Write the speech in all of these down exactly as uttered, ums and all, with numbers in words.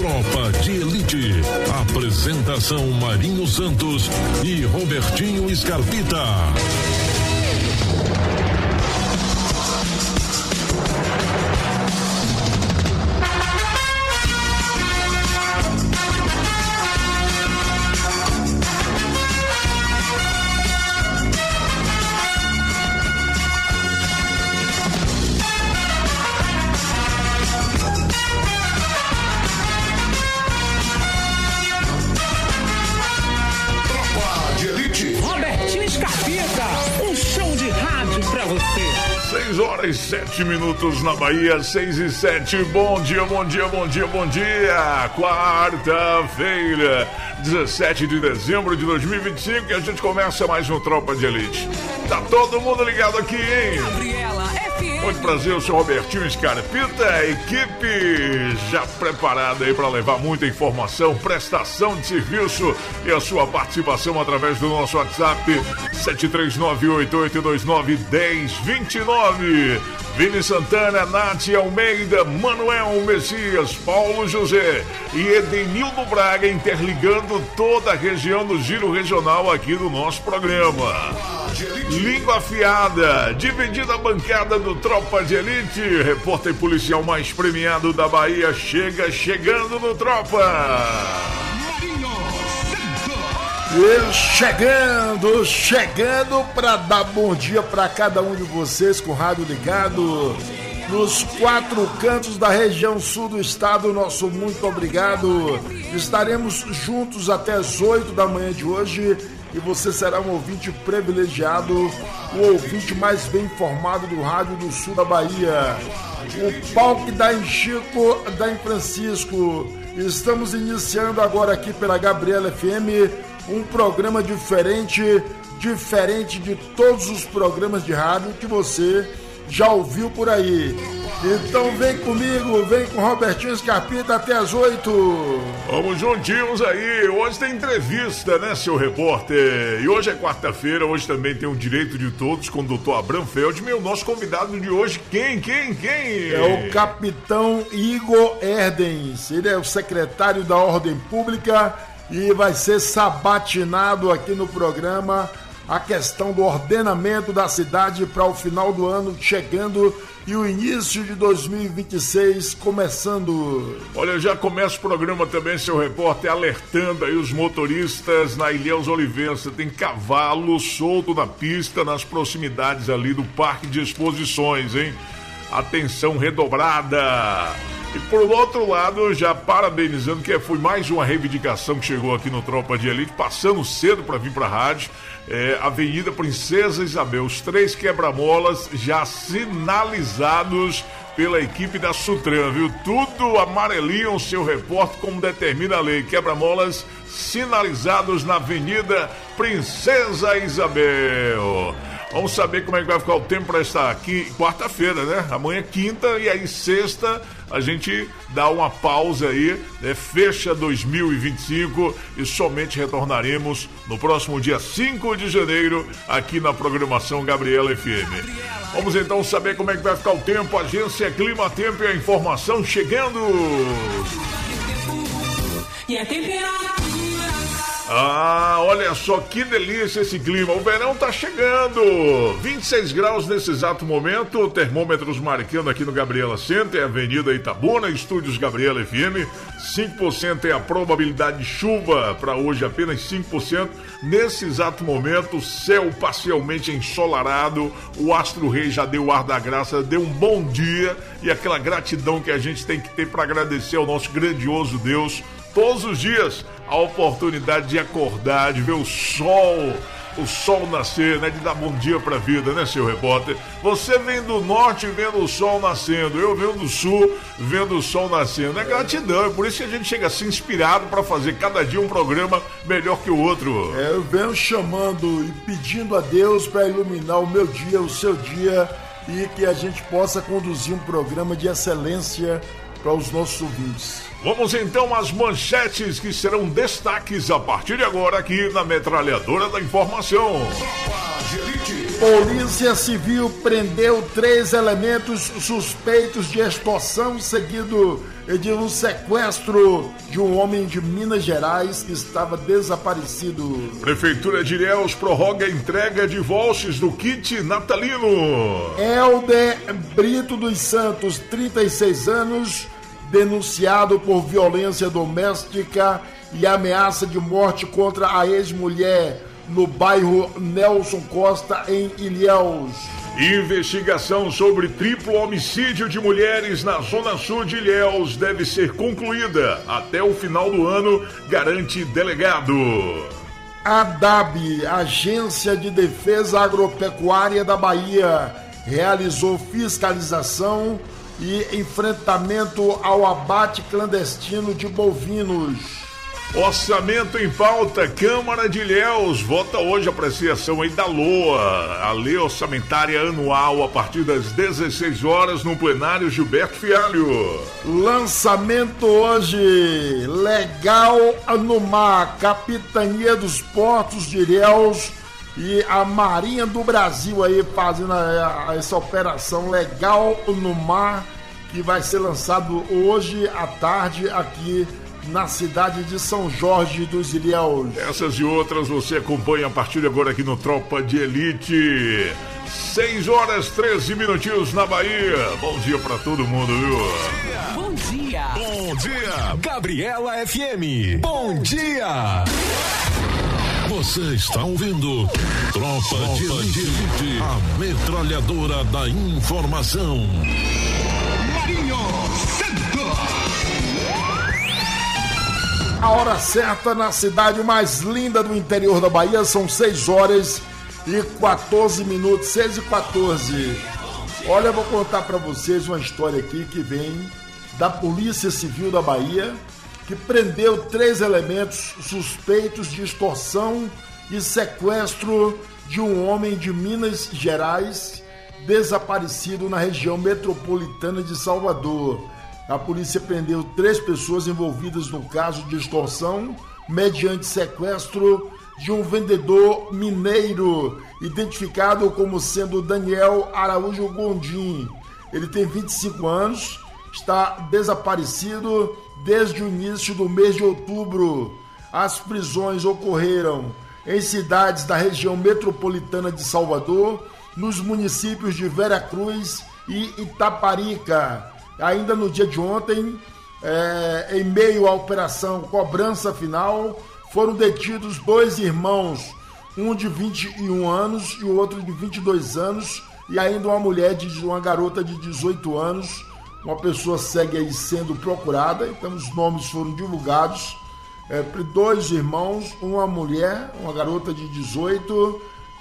Tropa de Elite. Apresentação Marinho Santos e Robertinho Scarpita. seis horas e sete minutos na Bahia, seis e sete. Bom dia, bom dia, bom dia, bom dia. Quarta-feira, dezessete de dezembro de dois mil e vinte e cinco, e a gente começa mais um Tropa de Elite. Tá todo mundo ligado aqui, hein? Gabriela F M. Muito prazer, eu sou Robertinho Scarpita, a equipe já preparada aí para levar muita informação, prestação de serviço e a sua participação através do nosso WhatsApp sete três nove oito oito dois nove um zero dois nove. Vini Santana, Nath Almeida, Manuel Messias, Paulo José e Edenildo Braga interligando toda a região do Giro Regional aqui do nosso programa. Língua afiada, dividida a bancada do Tropa de Elite, repórter policial mais premiado da Bahia, chega chegando no Tropa. E chegando, chegando para dar bom dia para cada um de vocês com o rádio ligado nos quatro cantos da região sul do estado. Nosso muito obrigado. Estaremos juntos até as oito da manhã de hoje e você será um ouvinte privilegiado, o ouvinte mais bem informado do rádio do sul da Bahia. O pau que dá em Chico, dá em Francisco. Estamos iniciando agora aqui pela Gabriela F M um programa diferente, diferente de todos os programas de rádio que você já ouviu por aí. Então vem comigo, vem com Robertinho Scarpita até as oito. Vamos juntinhos aí. Hoje tem entrevista, né, seu repórter? E hoje é quarta-feira, hoje também tem o Direito de Todos com o doutor Abraham Feldman. O nosso convidado de hoje, quem, quem, quem? É o capitão Igor Erdens. Ele é o secretário da Ordem Pública e vai ser sabatinado aqui no programa a questão do ordenamento da cidade para o final do ano chegando e o início de dois mil e vinte e seis começando. Olha, já começa o programa também, seu repórter, alertando aí os motoristas na Ilhéus Oliveira. Tem cavalo solto na pista, nas proximidades ali do Parque de Exposições, hein? Atenção redobrada. E por outro lado, já parabenizando, que foi mais uma reivindicação que chegou aqui no Tropa de Elite, passando cedo para vir para a rádio, é, Avenida Princesa Isabel, os três quebra-molas já sinalizados pela equipe da Sutran, viu? Tudo amarelinho, seu repórter, como determina a lei. Quebra-molas sinalizados na Avenida Princesa Isabel. Vamos saber como é que vai ficar o tempo para esta aqui, quarta-feira, né? Amanhã é quinta e aí sexta a gente dá uma pausa aí, né? Fecha dois mil e vinte e cinco e somente retornaremos no próximo dia cinco de janeiro aqui na programação Gabriela F M. Vamos então saber como é que vai ficar o tempo. Agência Clima Tempo e a informação chegando. E a temperatura. Ah, olha só que delícia esse clima, o verão tá chegando, vinte e seis graus nesse exato momento, termômetros marcando aqui no Gabriela Center, Avenida Itabuna, Estúdios Gabriela F M, cinco por cento é a probabilidade de chuva, para hoje apenas cinco por cento, nesse exato momento, céu parcialmente ensolarado, o Astro Rei já deu o ar da graça, deu um bom dia e aquela gratidão que a gente tem que ter para agradecer ao nosso grandioso Deus, todos os dias, a oportunidade de acordar, de ver o sol, o sol nascer, né? De dar bom dia pra vida, né, seu repórter? Você vem do norte vendo o sol nascendo, eu venho do sul vendo o sol nascendo. É gratidão, é por isso que a gente chega assim inspirado pra fazer cada dia um programa melhor que o outro. É, eu venho chamando e pedindo a Deus pra iluminar o meu dia, o seu dia, e que a gente possa conduzir um programa de excelência para os nossos ouvintes. Vamos então às manchetes que serão destaques a partir de agora aqui na Metralhadora da Informação. Polícia Civil prendeu três elementos suspeitos de extorsão, seguido de um sequestro de um homem de Minas Gerais que estava desaparecido. Prefeitura de Ilhéus prorroga a entrega de vouchers do kit natalino. Helder Brito dos Santos, trinta e seis anos, denunciado por violência doméstica e ameaça de morte contra a ex-mulher no bairro Nelson Costa, em Ilhéus. Investigação sobre triplo homicídio de mulheres na Zona Sul de Ilhéus deve ser concluída até o final do ano, garante delegado. A D A B, Agência de Defesa Agropecuária da Bahia, realizou fiscalização e enfrentamento ao abate clandestino de bovinos. Orçamento em pauta, Câmara de Ilhéus vota hoje a apreciação aí da L O A, a Lei Orçamentária Anual, a partir das dezesseis horas no plenário Gilberto Fialho. Lançamento hoje, Legal no Mar, Capitania dos Portos de Ilhéus e a Marinha do Brasil aí fazendo a, a, essa operação Legal no Mar, que vai ser lançado hoje à tarde aqui na cidade de São Jorge dos Ilhéus. Essas e outras você acompanha a partir de agora aqui no Tropa de Elite. seis horas, treze minutinhos na Bahia. Bom dia pra todo mundo, viu? Bom dia. Bom dia, Gabriela F M. Bom dia. Você está ouvindo Tropa, Tropa de Elite, Elite, a metralhadora da informação. Marinho Santos. A hora certa na cidade mais linda do interior da Bahia são seis horas e quatorze minutos, seis e quatorze. Olha, eu vou contar para vocês uma história aqui que vem da Polícia Civil da Bahia, que prendeu três elementos suspeitos de extorsão e sequestro de um homem de Minas Gerais desaparecido na região metropolitana de Salvador. A polícia prendeu três pessoas envolvidas no caso de extorsão mediante sequestro de um vendedor mineiro, identificado como sendo Daniel Araújo Gondim. Ele tem vinte e cinco anos, está desaparecido desde o início do mês de outubro. As prisões ocorreram em cidades da região metropolitana de Salvador, nos municípios de Veracruz e Itaparica. Ainda no dia de ontem, é, em meio à operação Cobrança Final, foram detidos dois irmãos, um de vinte e um anos e o outro de vinte e dois anos, e ainda uma mulher, de uma garota de dezoito anos. Uma pessoa segue aí sendo procurada, então os nomes foram divulgados. É, dois irmãos, uma mulher, uma garota de dezoito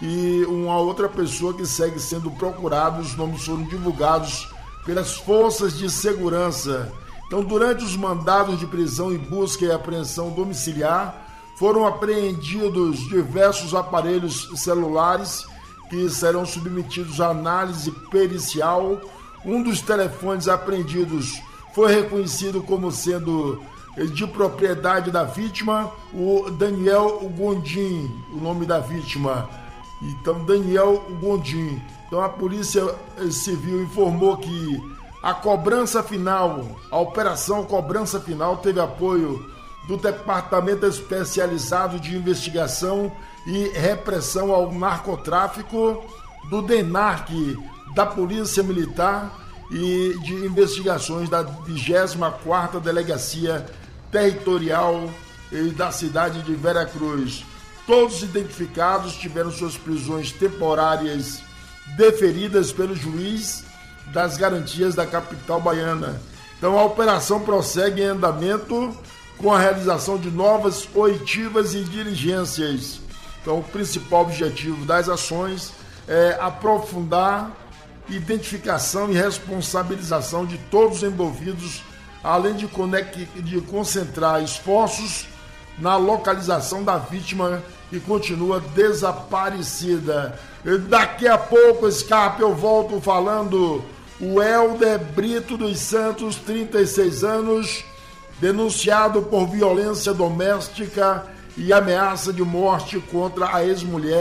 e uma outra pessoa que segue sendo procurada. Os nomes foram divulgados pelas forças de segurança. Então, durante os mandados de prisão e busca e apreensão domiciliar, foram apreendidos diversos aparelhos celulares que serão submetidos à análise pericial. Um dos telefones apreendidos foi reconhecido como sendo de propriedade da vítima, o Daniel Gondim, o nome da vítima. Então, Daniel Gondim. Então, a Polícia Civil informou que a cobrança final, a operação Cobrança Final, teve apoio do Departamento Especializado de Investigação e Repressão ao Narcotráfico, do DENARC, da Polícia Militar e de investigações da vigésima quarta Delegacia Territorial da cidade de Veracruz. Todos identificados tiveram suas prisões temporárias deferidas pelo juiz das garantias da capital baiana. Então a operação prossegue em andamento com a realização de novas oitivas e diligências. Então o principal objetivo das ações é aprofundar identificação e responsabilização de todos os envolvidos, além de, conect... de concentrar esforços na localização da vítima que continua desaparecida. Daqui a pouco, Scarpa, eu volto falando. O Helder Brito dos Santos, trinta e seis anos, denunciado por violência doméstica e ameaça de morte contra a ex-mulher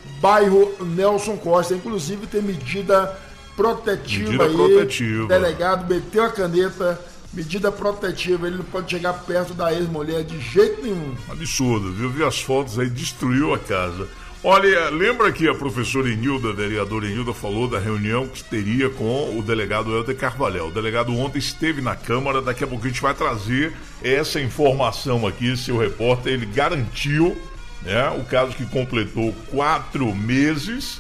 bairro Nelson Costa. Inclusive tem medida protetiva medida aí. Protetiva. O delegado meteu a caneta, medida protetiva. Ele não pode chegar perto da ex-mulher de jeito nenhum. Absurdo, viu? Vi as fotos aí, destruiu a casa. Olha, lembra que a professora Enilda, a vereadora Enilda, falou da reunião que teria com o delegado Helder Carvalhal. O delegado ontem esteve na Câmara, daqui a pouco a gente vai trazer essa informação aqui, seu repórter. Ele garantiu, né, o caso que completou quatro meses,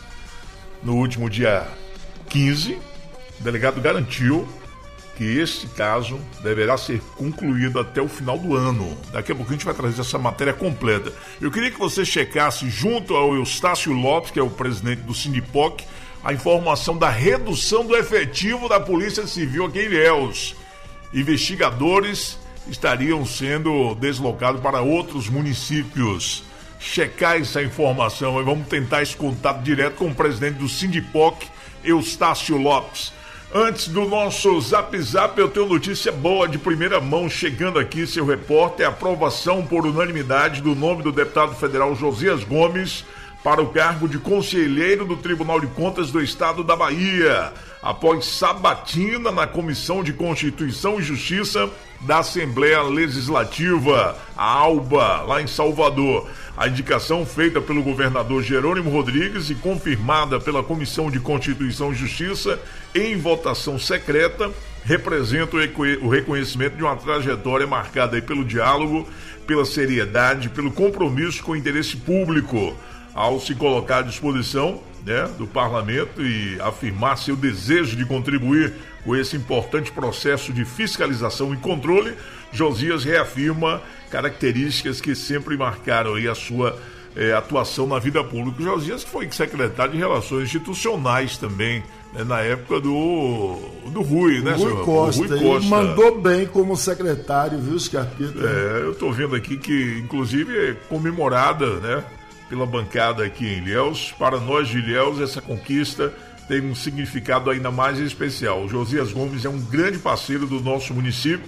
no último dia quinze, o delegado garantiu que este caso deverá ser concluído até o final do ano. Daqui a pouco a gente vai trazer essa matéria completa. Eu queria que você checasse, junto ao Eustácio Lopes, que é o presidente do Sindipoc, a informação da redução do efetivo da Polícia Civil aqui em Ilhéus. Investigadores estariam sendo deslocados para outros municípios. Checar essa informação e vamos tentar esse contato direto com o presidente do Sindipoc, Eustácio Lopes. Antes do nosso Zap Zap, eu tenho notícia boa de primeira mão chegando aqui, seu repórter. Aprovação por unanimidade do nome do deputado federal Josias Gomes para o cargo de conselheiro do Tribunal de Contas do Estado da Bahia, após sabatina na Comissão de Constituição e Justiça da Assembleia Legislativa, a ALBA, lá em Salvador. A indicação feita pelo governador Jerônimo Rodrigues e confirmada pela Comissão de Constituição e Justiça em votação secreta representa o reconhecimento de uma trajetória marcada aí pelo diálogo, pela seriedade, pelo compromisso com o interesse público, ao se colocar à disposição, né, do parlamento e afirmar seu desejo de contribuir com esse importante processo de fiscalização e controle. Josias reafirma características que sempre marcaram aí a sua eh, atuação na vida pública. Josias foi secretário de Relações Institucionais também, né, na época do, do Rui, né, Rui senhor? Costa. Rui Costa. Ele mandou bem como secretário, viu, Scarpita? É, eu estou vendo aqui que, inclusive, é comemorada, né, pela bancada aqui em Ilhéus. Para nós de Ilhéus, essa conquista tem um significado ainda mais especial. O Josias Gomes é um grande parceiro do nosso município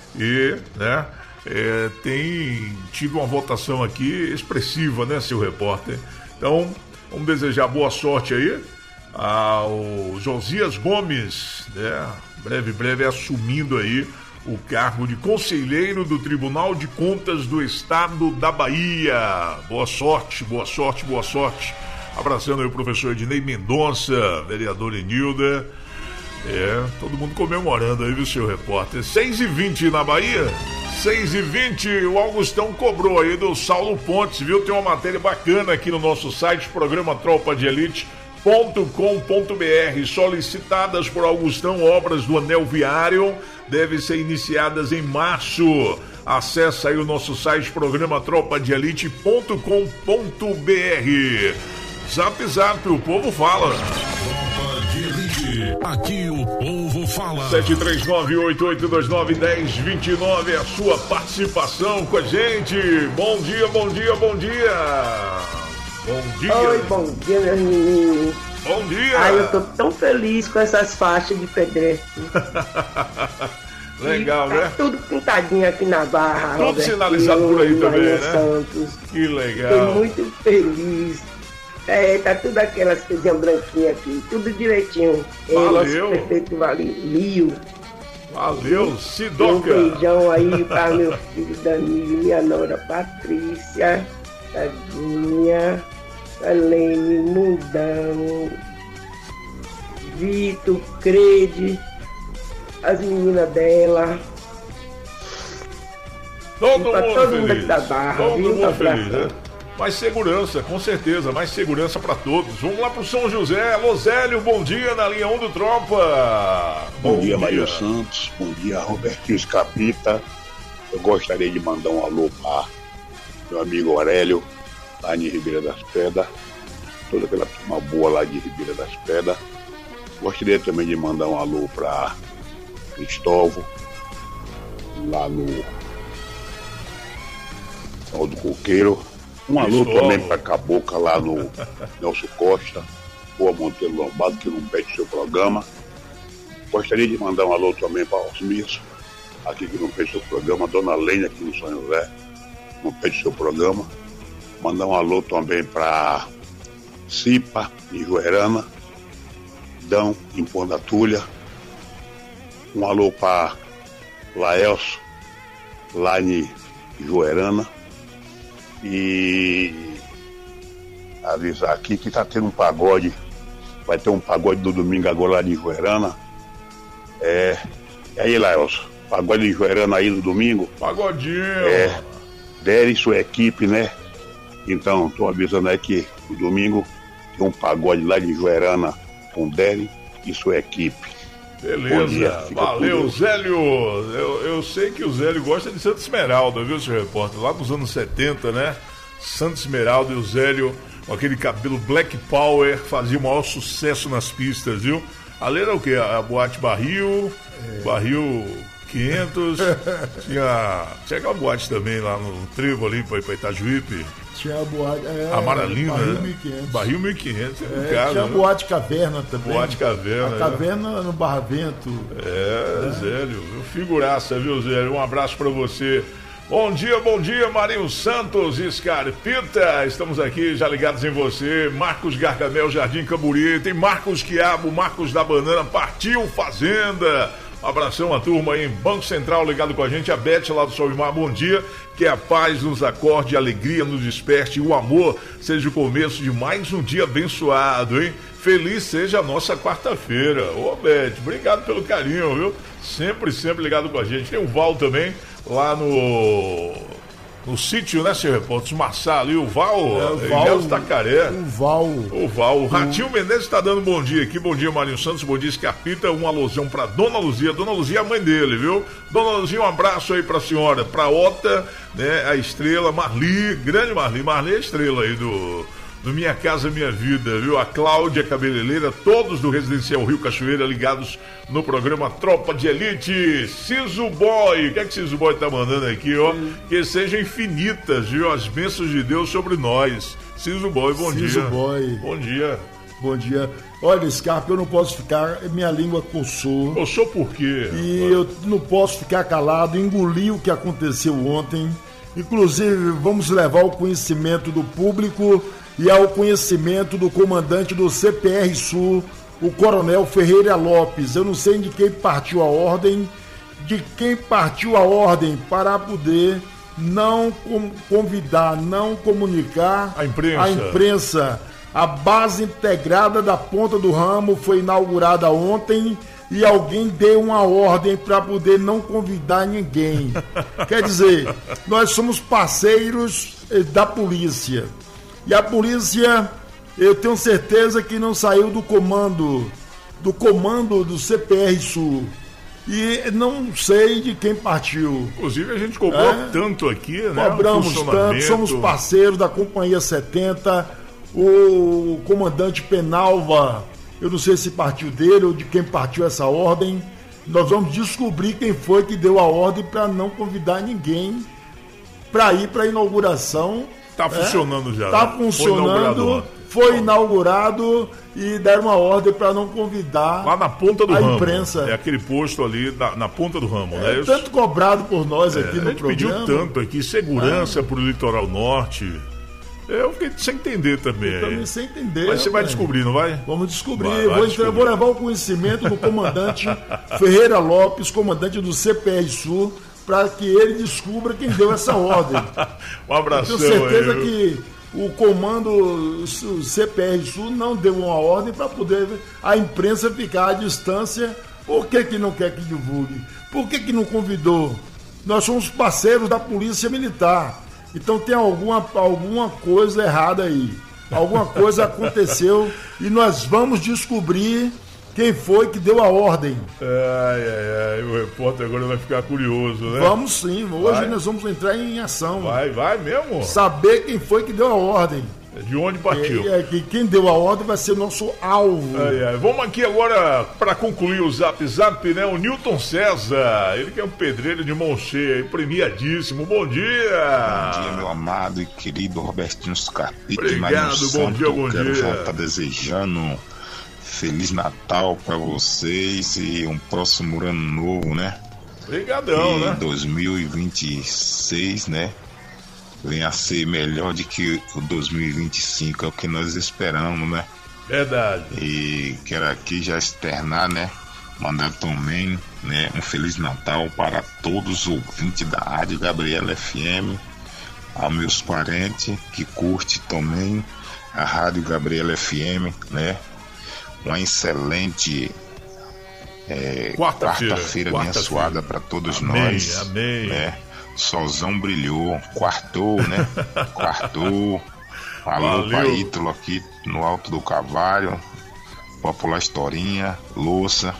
e, né, é, tem tido uma votação aqui expressiva, né, seu repórter? Então, vamos desejar boa sorte aí ao Josias Gomes, né, breve, breve assumindo aí o cargo de conselheiro do Tribunal de Contas do Estado da Bahia. Boa sorte, boa sorte, boa sorte. Abraçando aí o professor Ednei Mendonça, vereador Enilda. É, todo mundo comemorando aí, viu, seu repórter? seis e vinte na Bahia, seis e vinte, o Augustão cobrou aí do Saulo Pontes, viu? Tem uma matéria bacana aqui no nosso site, programa tropa de elite ponto com ponto br. Solicitadas por Augustão, obras do anel viário devem ser iniciadas em março. Acesse aí o nosso site, programa tropa de elite ponto com ponto br. Zap Zap, o povo fala. Tropa de Elite, aqui o povo fala. sete três nove, oito oito dois nove, um zero dois nove, a sua participação com a gente. Bom dia, bom dia, bom dia. Bom dia. Oi, bom dia, meus meninos. Bom dia. Ai, eu tô tão feliz com essas faixas de pedestre. Legal, tá, né? Tudo pintadinho aqui na barra. Tudo Robert, sinalizado por aí também, né? Santos. Que legal. Tô muito feliz. É, tá tudo aquelas coisinhas branquinhas aqui, tudo direitinho. Valeu. Nosso prefeito Valio. Valeu, Um Sidoca. beijão aí para meu filho Danilo, minha nora Patrícia, Tadinha, Helene, Mundão, Vitor, Crede, as meninas dela. Todo Pra mundo todo mundo feliz. aqui da Barra, Todo viu? mundo Tá feliz, pra- né? Mais segurança, com certeza, mais segurança para todos. Vamos lá pro São José. Lozélio, bom dia na linha um do Tropa. Bom, dia, Maria Santos. Bom dia, Robertinho Escapita. Eu gostaria de mandar um alô para meu amigo Aurélio, lá em Ribeira das Pedras. Toda aquela turma boa lá de Ribeira das Pedras. Gostaria também de mandar um alô para Cristóvão, lá no Sal do Coqueiro. Um alô Cristóvão. também para Cabocla, lá no Nelson Costa, Boa Monteiro Lombardo, que não pede seu programa. Gostaria de mandar um alô também para Osmir, aqui que não fez seu programa, Dona Lênia, aqui no São José, não fez seu programa. Mandar um alô também para Cipa, em Joerana, Dão, em Ponta Tulha. Um alô para Laelso, lá em Joerana. E avisar aqui que tá tendo um pagode. Vai ter um pagode do domingo agora lá de Joerana. É. E aí, Laelso? Pagode de Joerana aí no domingo? Pagodinho! É. Dere e sua equipe, né? Então, tô avisando aí que no domingo tem um pagode lá de Joerana com Dere e sua equipe. Beleza, dia, valeu, Zélio. Eu, eu sei que o Zélio gosta de Santa Esmeralda, viu, seu repórter? Lá nos anos setenta, né? Santa Esmeralda e o Zélio, com aquele cabelo Black Power, fazia o maior sucesso nas pistas, viu? Ali era o quê? A boate Barril, é. Barril quinhentos, tinha, tinha aquela boate também lá no Trevo ali para Itajuípe. Tinha a boate. É, Amaralina, Barril né? mil e quinhentos. Barril mil e quinhentos, é, é, cara, tinha a né? boate Caverna também. Boate Caverna. A Caverna no Barra Vento. É, é. Zélio, figuraça, viu, Zélio? Um abraço pra você. Bom dia, bom dia, Marinho Santos, Escarpita. Estamos aqui já ligados em você. Marcos Gargamel, Jardim Camburi. Tem Marcos Quiabo, Marcos da Banana. Partiu Fazenda. Um abração à turma aí em Banco Central ligado com a gente, a Beth lá do Sol e Mar, bom dia, que a paz nos acorde, a alegria nos desperte e o amor seja o começo de mais um dia abençoado, hein? Feliz seja a nossa quarta-feira. Ô Beth, obrigado pelo carinho, viu? Sempre, sempre ligado com a gente. Tem o Val também, lá no... no sítio, né, seu repórter? Marçal ali, o Val, é, o Val Ilhéus Tacaré. O Val. O Val. O Ratinho o... Menezes está dando bom dia aqui. Bom dia, Marinho Santos. Bom dia, Escarpita. Um alusão para Dona Luzia. Dona Luzia é a mãe dele, viu? Dona Luzia, um abraço aí para a senhora. Para Ota, né, a estrela. Marli, grande Marli. Marli é a estrela aí do... do Minha Casa Minha Vida, viu? A Cláudia Cabeleireira, todos do Residencial Rio Cachoeira ligados no programa Tropa de Elite. Ciso Boy, o que é que Ciso Boy tá mandando aqui, ó? Que sejam infinitas, viu? As bênçãos de Deus sobre nós. Ciso Boy, bom dia. Ciso Boy. Bom dia. Bom dia. Olha, Scarpa, eu não posso ficar, minha língua coçou. Coçou por quê? E eu não posso ficar calado, engoli o que aconteceu ontem. Inclusive, vamos levar ao conhecimento do público e ao conhecimento do comandante do C P R Sul, o Coronel Ferreira Lopes. Eu não sei de quem partiu a ordem, de quem partiu a ordem para poder não convidar, não comunicar a imprensa. A imprensa. A base integrada da Ponta do Ramo foi inaugurada ontem e alguém deu uma ordem para poder não convidar ninguém. Quer dizer, nós somos parceiros da polícia. E a polícia, eu tenho certeza que não saiu do comando, do comando do C P R Sul. E não sei de quem partiu. Inclusive a gente cobrou é, tanto aqui, né? Cobramos tanto, somos parceiros da Companhia setenta, o comandante Penalva, eu não sei se partiu dele ou de quem partiu essa ordem. Nós vamos descobrir quem foi que deu a ordem para não convidar ninguém para ir para a inauguração. Tá funcionando é, já. Tá né? funcionando. Foi, foi inaugurado e deram uma ordem para não convidar lá na ponta do a ramo. Imprensa. É aquele posto ali na, na ponta do ramo, é, né? Tanto cobrado por nós é, aqui no a gente programa. Pediu tanto aqui, segurança é. para o litoral norte. Eu fiquei sem entender também. Eu também sem entender. Mas você vai descobrir, não vai? Vamos descobrir. Vai, vai vou, descobrir. vou levar o conhecimento do comandante Ferreira Lopes, comandante do C P R Sul, para que ele descubra quem deu essa ordem. Um abração. Eu tenho certeza aí, que o comando o C P R Sul não deu uma ordem para poder a imprensa ficar à distância. Por que que não quer que divulgue? Por que que não convidou? Nós somos parceiros da Polícia Militar. Então tem alguma, alguma coisa errada aí. Alguma coisa aconteceu e nós vamos descobrir quem foi que deu a ordem. Ai, ai, ai, o repórter agora vai ficar curioso, né? Vamos sim, hoje vai. Nós vamos entrar em ação. Vai, vai mesmo? Saber quem foi que deu a ordem. De onde partiu? É, é, quem deu a ordem vai ser nosso alvo. Ai, ai. Vamos aqui agora, para concluir o Zap Zap, né? O Newton César, ele que é um pedreiro de mão cheia, premiadíssimo. Bom dia! Bom dia, meu amado e querido Robertinho Scarpita. Obrigado, bom Santo, dia, bom quero dia. já estar desejando Feliz Natal para vocês e um próximo ano novo, né? Obrigadão, e né? dois mil e vinte e seis, né? venha a ser melhor do que o dois mil e vinte e cinco, é o que nós esperamos, né? Verdade. E quero aqui já externar, né? Mandar também, né, um Feliz Natal para todos os ouvintes da Rádio Gabriela F M, aos meus parentes que curte também a Rádio Gabriela F M, né? Uma excelente é, quarta-feira, quarta-feira abençoada para todos amém, nós. Amém. Né? Solzão brilhou, quartou, né? Quartou. Alô, pai Ítalo aqui no Alto do Cavalho, Popular Historinha, Louça,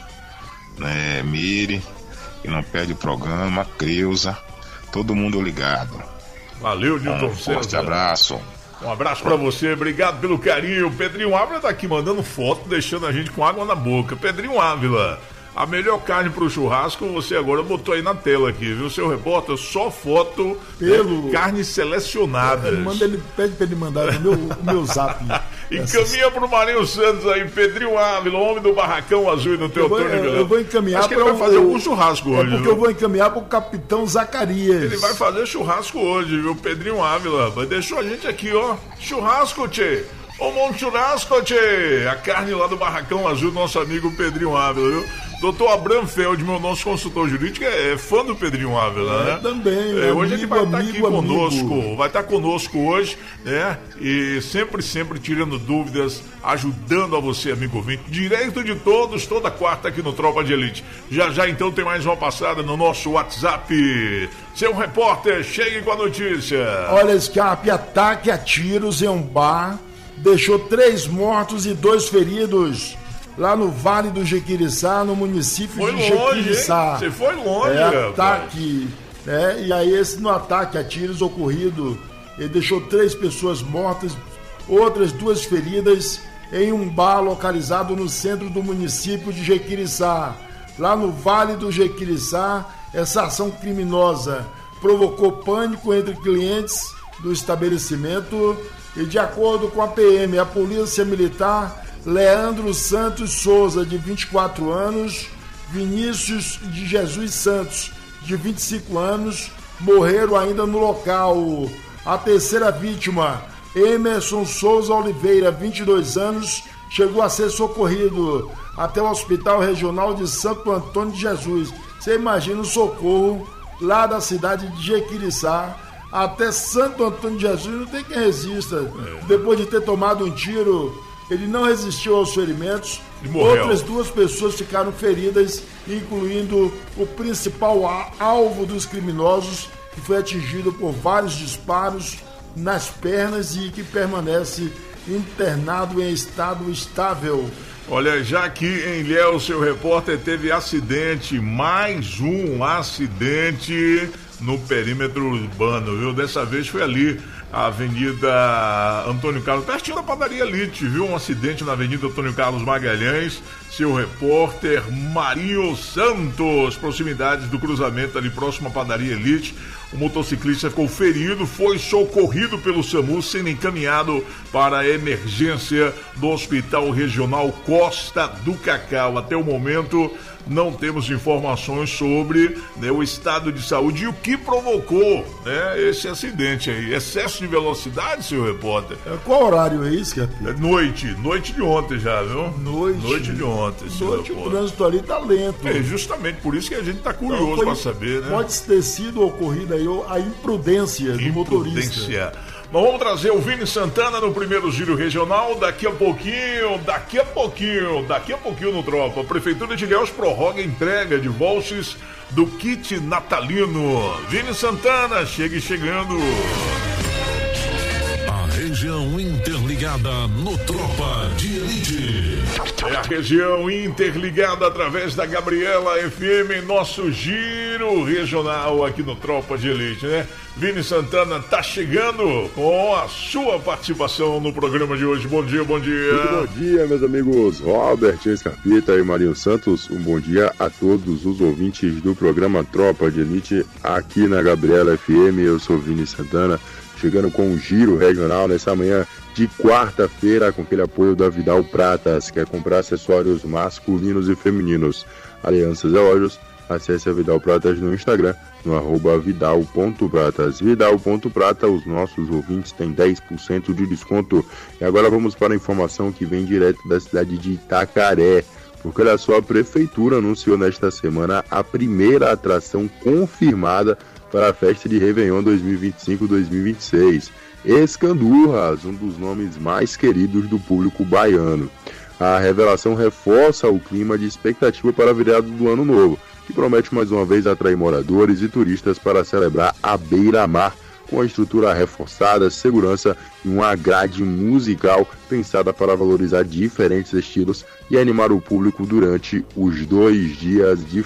né, Mire, que não perde o programa, Creuza, todo mundo ligado. Valeu, Nilton Um forte César. abraço. Um abraço pra você, obrigado pelo carinho. Pedrinho Ávila tá aqui mandando foto, deixando a gente com água na boca. Pedrinho Ávila, a melhor carne pro churrasco você agora botou aí na tela aqui, viu, seu repórter? Só foto, Pelo... né, carnes selecionadas. Manda ele, pede pra ele mandar o meu, o meu zap. Encaminha pro Marinho Santos aí, Pedrinho Ávila, homem do barracão azul no teu Antônio Milão. Eu vou encaminhar. Acho que ele vai fazer algum churrasco é hoje. Porque viu? eu vou encaminhar pro capitão Zacarias. Ele vai fazer churrasco hoje, viu? Pedrinho Ávila, rapaz. Deixou a gente aqui, ó. Churrasco, tchê. Ô, monte churrasco, tchê. A carne lá do barracão azul do nosso amigo Pedrinho Ávila, viu? Doutor Abraham Feld, meu nosso consultor jurídico, é fã do Pedrinho Ávila, né? É, também, é, Hoje amigo, ele vai estar aqui amigo, conosco, amigo. vai estar conosco hoje, né? E sempre, sempre tirando dúvidas, ajudando a você, amigo ouvinte. Direito de todos, toda quarta aqui no Tropa de Elite. Já, já, então, tem mais uma passada no nosso WhatsApp. Seu repórter, chegue com a notícia. Olha, Scarpe, ataque a tiros em um bar deixou três mortos e dois feridos lá no Vale do Jequiriçá, no município foi de longe, Jequiriçá. Você foi longe, é, rapaz. ataque, né? E aí esse no ataque a tiros ocorrido, ele deixou três pessoas mortas, outras duas feridas em um bar localizado no centro do município de Jequiriçá. Lá no Vale do Jequiriçá, essa ação criminosa provocou pânico entre clientes do estabelecimento e, de acordo com a P M, a Polícia Militar, Leandro Santos Souza, de vinte e quatro anos, Vinícius de Jesus Santos, de vinte e cinco anos, morreram ainda no local. A terceira vítima, Emerson Souza Oliveira, vinte e dois anos, chegou a ser socorrido até o Hospital Regional de Santo Antônio de Jesus. Você imagina o socorro lá da cidade de Jequiriçá até Santo Antônio de Jesus, não tem quem resista. É. Depois de ter tomado um tiro, ele não resistiu aos ferimentos. Outras duas pessoas ficaram feridas, incluindo o principal alvo dos criminosos, que foi atingido por vários disparos nas pernas e que permanece internado em estado estável. Olha, já aqui em Ilhéus, seu repórter, teve acidente, mais um acidente no perímetro urbano, viu? Dessa vez foi ali, a Avenida Antônio Carlos, pertinho da Padaria Elite, viu? Um acidente na Avenida Antônio Carlos Magalhães. Seu repórter Marinho Santos, proximidades do cruzamento ali próximo à Padaria Elite. O motociclista ficou ferido, foi socorrido pelo SAMU, sendo encaminhado para a emergência do Hospital Regional Costa do Cacau. Até o momento, não temos informações sobre, né, o estado de saúde e o que provocou, né, esse acidente aí. Excesso de velocidade, seu repórter? Qual horário é isso, Capim? É noite, noite de ontem já, viu? Noite. Noite de ontem, seu Noite, repórter. o trânsito ali tá lento. É justamente por isso que a gente tá curioso então, para saber, né? Pode ter sido ocorrida aí a imprudência do motorista. Nós vamos trazer o Vini Santana no primeiro giro regional, daqui a pouquinho, daqui a pouquinho, daqui a pouquinho no Tropa. A Prefeitura de Ilhéus prorroga a entrega de vouchers do kit natalino. Vini Santana, chegue chegando. A região interligada no Tropa de Elite. É a região interligada através da Gabriela F M em nosso giro regional aqui no Tropa de Elite, né? Vini Santana tá chegando com a sua participação no programa de hoje. Bom dia, bom dia. Muito bom dia, meus amigos Robert, Escarpita e Marinho Santos. Um bom dia a todos os ouvintes do programa Tropa de Elite aqui na Gabriela F M. Eu sou Vini Santana, chegando com um giro regional nessa manhã de quarta-feira, com aquele apoio da Vidal Pratas. Quer comprar acessórios masculinos e femininos, alianças e relógios? acesse a Vidal Pratas no Instagram, no arroba vidal ponto pratas. Vidal ponto prata, os nossos ouvintes têm dez por cento de desconto. E agora vamos para a informação que vem direto da cidade de Itacaré, porque olha só, a prefeitura anunciou nesta semana a primeira atração confirmada para a festa de Réveillon dois mil e vinte e cinco dois mil e vinte e seis. Escandurras, um dos nomes mais queridos do público baiano. A revelação reforça o clima de expectativa para a virada do ano novo, que promete mais uma vez atrair moradores e turistas para celebrar a beira-mar, com a estrutura reforçada, segurança e uma grade musical pensada para valorizar diferentes estilos e animar o público durante os dois dias de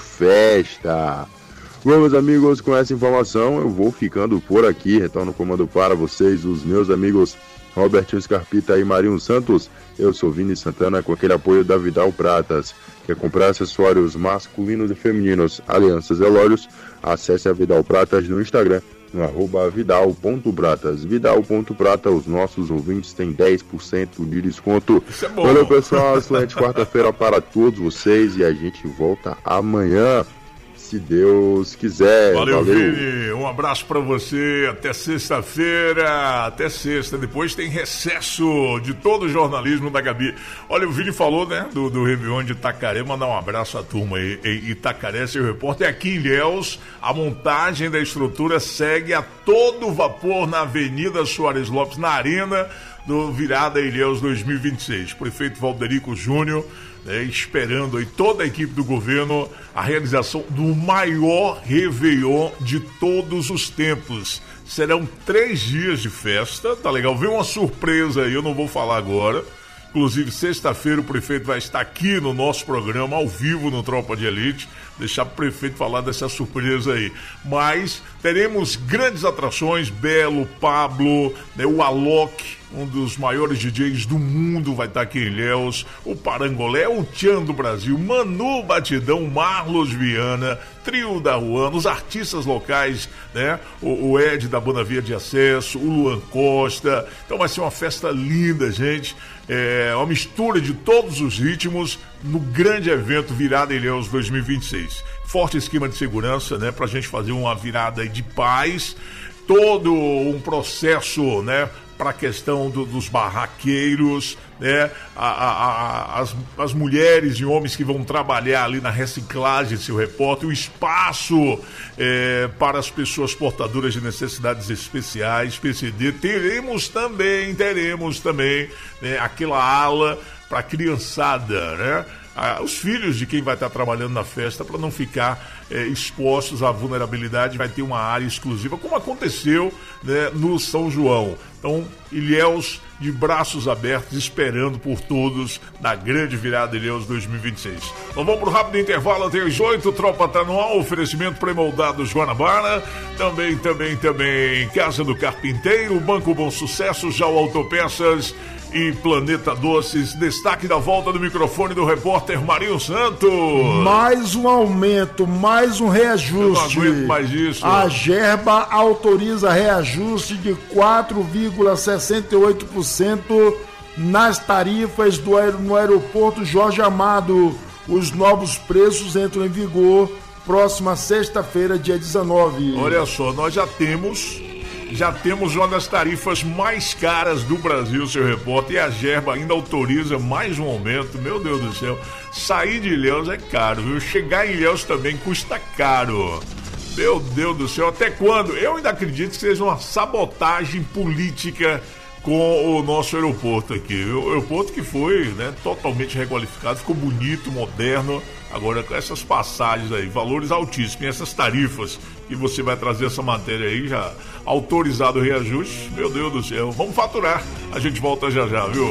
festa. Bom, meus amigos, com essa informação eu vou ficando por aqui. Retorno o comando para vocês, os meus amigos Robertinho Scarpita e Marinho Santos. Eu sou Vini Santana, com aquele apoio da Vidal Pratas. Quer comprar acessórios masculinos e femininos, alianças e relógios? Acesse a Vidal Pratas no Instagram, no arroba vidal ponto pratas. Vidal ponto prata, os nossos ouvintes têm dez por cento de desconto. Isso é bom. Valeu, pessoal, excelente quarta-feira para todos vocês e a gente volta amanhã, se Deus quiser. Valeu, Valeu. Vini. Um abraço pra você. Até sexta-feira. Até sexta. Depois tem recesso de todo o jornalismo da Gabi. Olha, o Vini falou, né, do, do Réveillon de Itacaré. Mandar um abraço à turma aí em Itacaré, seu repórter. Aqui em Ilhéus, a montagem da estrutura segue a todo vapor na Avenida Soares Lopes, na Arena do Virada Ilhéus dois mil e vinte e seis. Prefeito Valderico Júnior, né, esperando aí toda a equipe do governo a realização do maior Réveillon de todos os tempos. Serão três dias de festa, tá legal? Vem uma surpresa aí, eu não vou falar agora. Inclusive, sexta-feira o prefeito vai estar aqui no nosso programa, ao vivo no Tropa de Elite. Deixar o prefeito falar dessa surpresa aí. Mas teremos grandes atrações, Belo, Pablo, né, o Alok, um dos maiores D Js do mundo, vai estar aqui em Ilhéus, o Parangolé, o Tchan do Brasil, Manu Batidão, Marlos Viana, Trio da Ruana, os artistas locais, né? O, o Ed da Banda Via de Acesso, o Luan Costa. Então vai ser uma festa linda, gente. É uma mistura de todos os ritmos no grande evento Virada Ilhéus dois mil e vinte e seis. Forte esquema de segurança, né? Pra gente fazer uma virada de paz. Todo um processo, né? Para a questão do, dos barraqueiros, né? A, a, a, as, as mulheres e homens que vão trabalhar ali na reciclagem, seu repórter, o espaço é, para as pessoas portadoras de necessidades especiais, P C D. Teremos também, teremos também, né, aquela ala para a criançada, né? Ah, os filhos de quem vai estar trabalhando na festa, para não ficar é, expostos à vulnerabilidade, vai ter uma área exclusiva, como aconteceu, né, no São João. Então, Ilhéus de braços abertos, esperando por todos na grande virada Ilhéus dois mil e vinte e seis. Então vamos para o rápido intervalo até as oito, Tropa tá no ar, oferecimento pré-moldados Guanabara, também, também, também Casa do Carpinteiro, Banco Bom Sucesso, Jau Autopeças e Planeta Doces. Destaque da volta do microfone do repórter Marinho Santos. Mais um aumento, mais um reajuste. Eu não aguento mais isso. A Gerba autoriza reajuste de quatro vírgula sessenta e oito por cento nas tarifas do aer- no aeroporto Jorge Amado. Os novos preços entram em vigor próxima sexta-feira, dia dezenove. Olha só, nós já temos... Já temos uma das tarifas mais caras do Brasil, seu repórter, e a Gerba ainda autoriza mais um aumento. Meu Deus do céu, sair de Ilhéus é caro, viu? Chegar em Ilhéus também custa caro. Meu Deus do céu, até quando? Eu ainda acredito que seja uma sabotagem política com o nosso aeroporto aqui. O aeroporto que foi, né, totalmente requalificado, ficou bonito, moderno. Agora com essas passagens aí, valores altíssimos, e essas tarifas que você vai trazer essa matéria aí, já autorizado o reajuste, meu Deus do céu, vamos faturar. A gente volta já já, viu?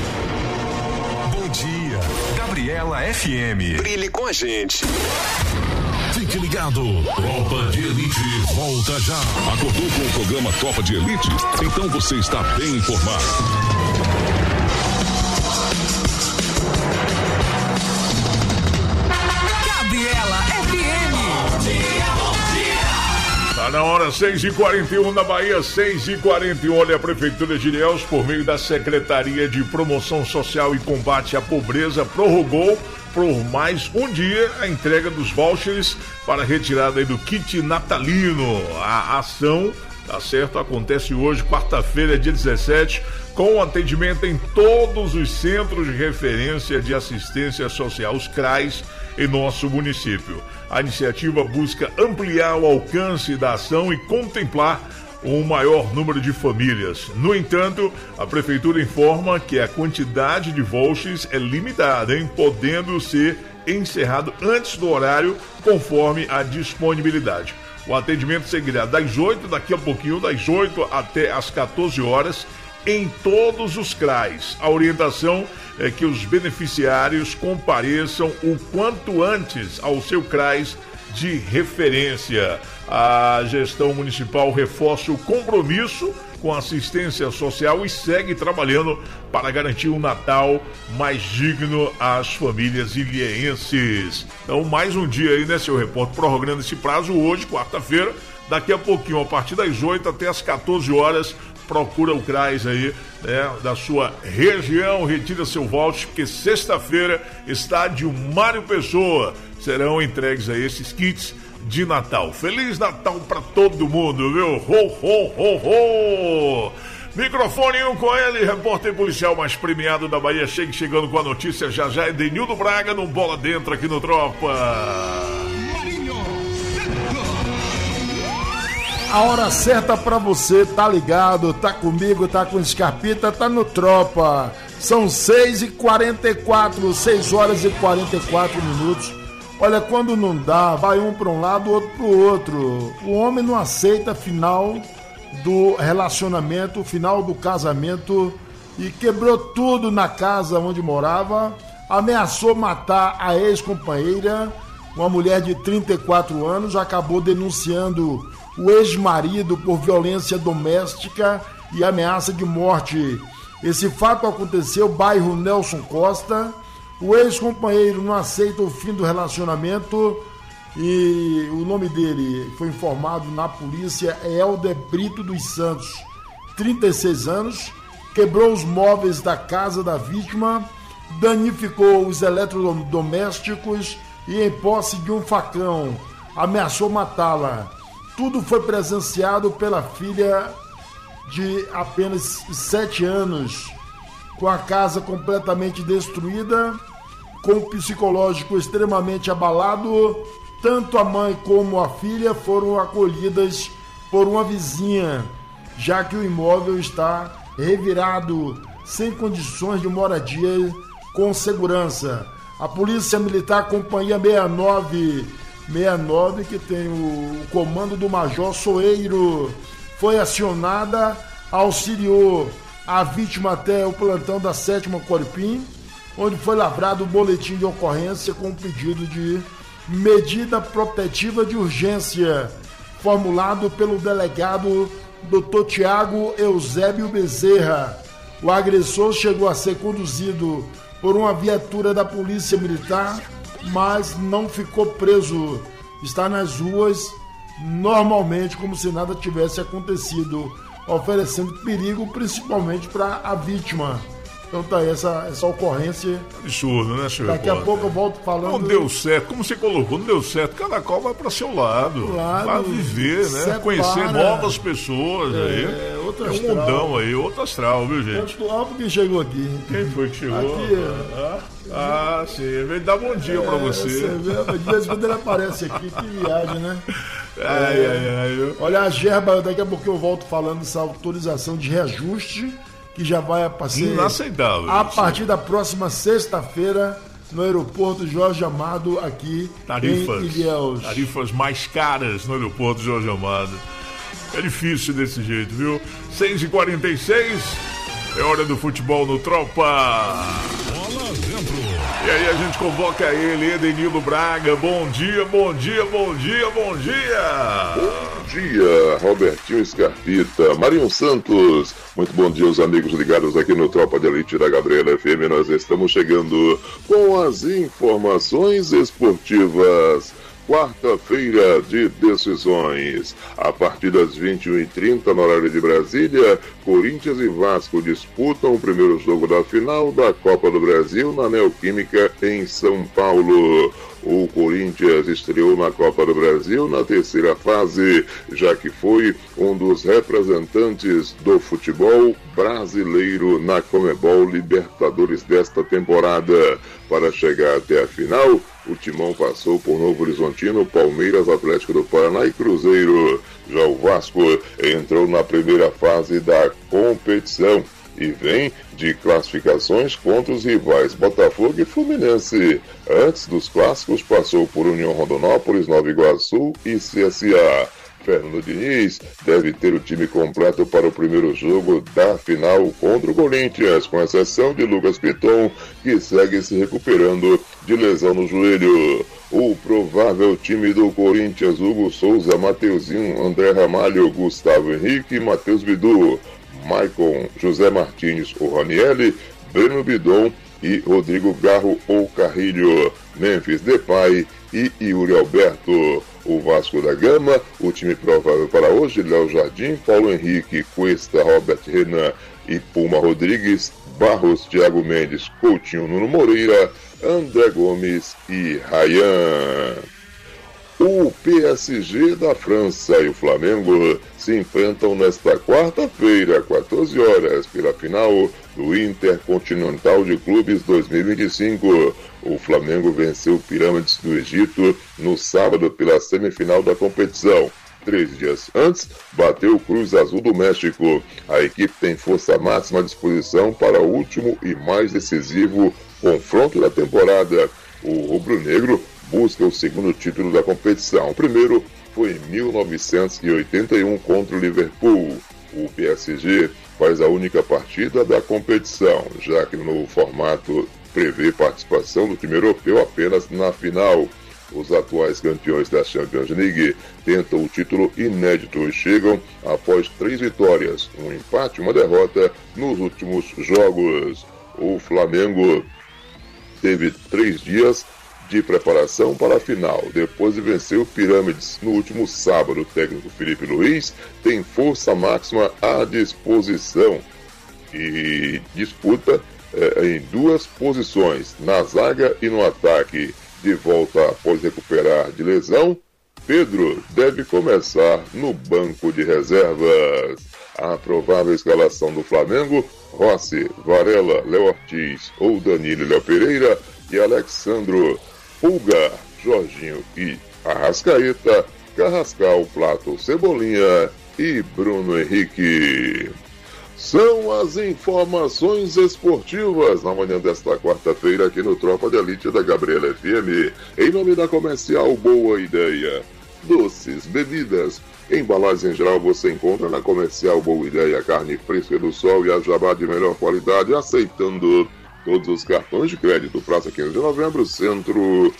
Bom dia, Gabriela F M. Brilhe com a gente. Fique ligado, Tropa de Elite volta já. Acordou com o programa Tropa de Elite? Então você está bem informado. Tá na hora, seis e quarenta e um na Bahia, seis e quarenta e um. Olha, a Prefeitura de Ilhéus, por meio da Secretaria de Promoção Social e Combate à Pobreza, prorrogou por mais um dia a entrega dos vouchers para a retirada aí do kit natalino. A ação, tá certo, acontece hoje, quarta-feira, dia dezessete, com atendimento em todos os centros de referência de assistência social, os C R A S, em nosso município. A iniciativa busca ampliar o alcance da ação e contemplar um maior número de famílias. No entanto, a Prefeitura informa que a quantidade de vouchers é limitada, hein, podendo ser encerrado antes do horário, conforme a disponibilidade. O atendimento seguirá das oito, daqui a pouquinho, das oito até as quatorze horas, em todos os C R A S. A orientação é que os beneficiários compareçam o quanto antes ao seu C R A S de referência. A gestão municipal reforça o compromisso com a assistência social e segue trabalhando para garantir um Natal mais digno às famílias ilhéenses. Então, mais um dia aí, né, seu repórter, prorrogando esse prazo hoje, quarta-feira, daqui a pouquinho, a partir das oito até as quatorze horas, procura o C R A S aí, né, da sua região, retira seu voucher, porque sexta-feira, estádio Mário Pessoa, serão entregues aí esses kits de Natal. Feliz Natal pra todo mundo, viu? Ho, ho, ho, ho! Microfone um com ele, repórter policial mais premiado da Bahia, chega chegando com a notícia já já, é Denildo Braga no Bola Dentro aqui no Tropa. A hora certa pra você, tá ligado, tá comigo, tá com Scarpita, tá no Tropa. São seis e quarenta e quatro, seis horas e quarenta e quatro minutos. Olha, quando não dá, vai um para um lado, outro para o outro. O homem não aceita final do relacionamento, final do casamento, e quebrou tudo na casa onde morava, ameaçou matar a ex-companheira, uma mulher de trinta e quatro anos, acabou denunciando o ex-marido por violência doméstica e ameaça de morte. Esse fato aconteceu no bairro Nelson Costa. O ex-companheiro não aceita o fim do relacionamento e o nome dele foi informado na polícia, é Helder Brito dos Santos, trinta e seis anos, quebrou os móveis da casa da vítima, danificou os eletrodomésticos e, em posse de um facão, ameaçou matá-la. Tudo foi presenciado pela filha de apenas sete anos, com a casa completamente destruída, com o psicológico extremamente abalado. Tanto a mãe como a filha foram acolhidas por uma vizinha, já que o imóvel está revirado, sem condições de moradia com segurança. A Polícia Militar Companhia sessenta e nove, sessenta e nove, que tem o comando do Major Soeiro, foi acionada, auxiliou a vítima até o plantão da sétima Corpim, onde foi lavrado o boletim de ocorrência com pedido de medida protetiva de urgência, formulado pelo delegado doutor Tiago Eusébio Bezerra. O agressor chegou a ser conduzido por uma viatura da Polícia Militar, mas não ficou preso. Está nas ruas normalmente, como se nada tivesse acontecido, oferecendo perigo principalmente para a vítima. Então tá aí essa, essa ocorrência. Absurdo, né, senhor? Daqui repórter. a pouco eu volto falando. Não deu certo, como você colocou, não deu certo. Cada qual vai para seu lado. lado. Vai viver, né? Separa. Conhecer novas pessoas é, aí. É, outro é um astral. mundão aí, outro astral, viu, gente? Outro álbum que chegou aqui. Quem foi que chegou? Aqui, ah, ah, sim. Ele dá bom dia é, para você. você vê, de vez em quando ele aparece aqui, que viagem, né? Ai, é, ai, ai. Olha, a Gerba, daqui a pouco eu volto falando dessa autorização de reajuste, que já vai passar inaceitável a partir da próxima sexta-feira no aeroporto Jorge Amado, aqui tarifas, em Ilhéus. Tarifas mais caras no aeroporto Jorge Amado. É difícil desse jeito, viu? seis e quarenta e seis, é hora do futebol no Tropa. Bola dentro. E aí a gente convoca ele, Edenildo Braga. Bom dia, bom dia, bom dia, bom dia. Bom dia, Robertinho Scarpita, Marinho Santos. Muito bom dia aos amigos ligados aqui no Tropa de Elite da Gabriela F M. Nós estamos chegando com as informações esportivas quarta-feira de decisões. A partir das vinte e uma e trinta, no horário de Brasília, Corinthians e Vasco disputam o primeiro jogo da final da Copa do Brasil na Neoquímica, em São Paulo. O Corinthians estreou na Copa do Brasil na terceira fase, já que foi um dos representantes do futebol brasileiro na Conmebol Libertadores desta temporada. Para chegar até a final, o Timão passou por Novo Horizontino, Palmeiras, Atlético do Paraná e Cruzeiro. Já o Vasco entrou na primeira fase da competição e vem de classificações contra os rivais Botafogo e Fluminense. Antes dos clássicos, passou por União Rondonópolis, Nova Iguaçu e C S A. Fernando Diniz deve ter o time completo para o primeiro jogo da final contra o Corinthians, com exceção de Lucas Piton, que segue se recuperando de lesão no joelho. O provável time do Corinthians: Hugo Souza, Mateuzinho, André Ramalho, Gustavo Henrique e Matheus Bidu, Maicon, José Martins, o Ranielli, Breno Bidon e Rodrigo Garro ou Carrilho, Memphis Depay e Yuri Alberto. O Vasco da Gama, o time provável para hoje: Léo Jardim, Paulo Henrique, Cuesta, Robert Renan e Puma Rodrigues, Barros, Thiago Mendes, Coutinho, Nuno Moreira, André Gomes e Rayan. O P S G da França e o Flamengo se enfrentam nesta quarta-feira, quatorze horas, pela final do Intercontinental de Clubes dois mil e vinte e cinco. O Flamengo venceu o Pirâmides do Egito no sábado pela semifinal da competição. Três dias antes, bateu o Cruz Azul do México. A equipe tem força máxima à disposição para o último e mais decisivo confronto da temporada. O rubro-negro busca o segundo título da competição. O primeiro foi em mil novecentos e oitenta e um contra o Liverpool. O P S G faz a única partida da competição, já que no novo formato prevê participação do time europeu apenas na final. Os atuais campeões da Champions League tentam o título inédito e chegam após três vitórias, um empate e uma derrota nos últimos jogos. O Flamengo teve três dias de preparação para a final, depois de vencer o Pirâmides no último sábado. O técnico Felipe Luiz tem força máxima à disposição e disputa é, em duas posições, na zaga e no ataque. De volta após recuperar de lesão, Pedro deve começar no banco de reservas. A provável escalação do Flamengo: Rossi, Varela, Léo Ortiz ou Danilo Léo Pereira e Alexandro, Pulga, Jorginho e Arrascaeta, Carrascal, Plato, Cebolinha e Bruno Henrique. São as informações esportivas na manhã desta quarta-feira aqui no Tropa de Elite da Gabriela F M. Em nome da Comercial Boa Ideia. Doces, bebidas, embalagens em geral você encontra na Comercial Boa Ideia. Carne fresca do sol e a jabá de melhor qualidade, aceitando todos os cartões de crédito. Praça quinze de novembro, Centro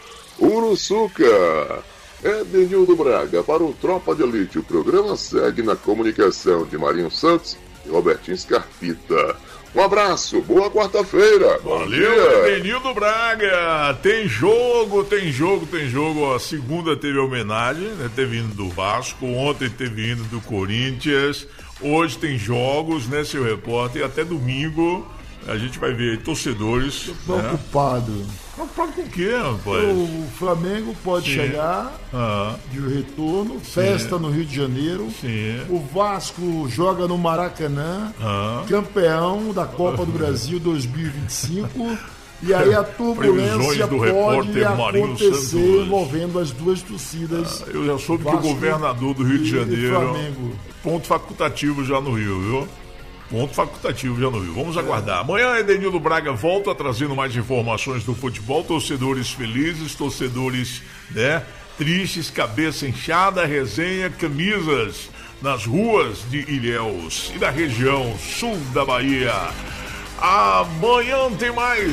Uruçuca. Edenildo Braga para o Tropa de Elite. O programa segue na comunicação de Marinho Santos e Robertinho Scarpita. Um abraço, boa quarta-feira. Valeu, Edenildo Braga. Tem jogo, tem jogo, tem jogo. A segunda teve homenagem, né? Teve indo do Vasco, ontem teve indo do Corinthians. Hoje tem jogos, né, seu repórter? E até domingo a gente vai ver aí torcedores. Tô preocupado. Né? Preocupado com o quê, rapaz? O Flamengo pode Sim. chegar ah. de retorno, festa Sim. no Rio de Janeiro. Sim. O Vasco joga no Maracanã, ah. campeão da Copa do Brasil dois mil e vinte e cinco. E aí a turbulência pode acontecer envolvendo as duas torcidas. Ah, eu já soube Vasco que o governador do Rio de Janeiro, ponto facultativo já no Rio, viu? Ponto facultativo já no Rio. Vamos aguardar. Amanhã, Edenildo Braga volta trazendo mais informações do futebol. Torcedores felizes, torcedores, né, tristes, cabeça inchada, resenha, camisas nas ruas de Ilhéus e da região sul da Bahia. Amanhã tem mais.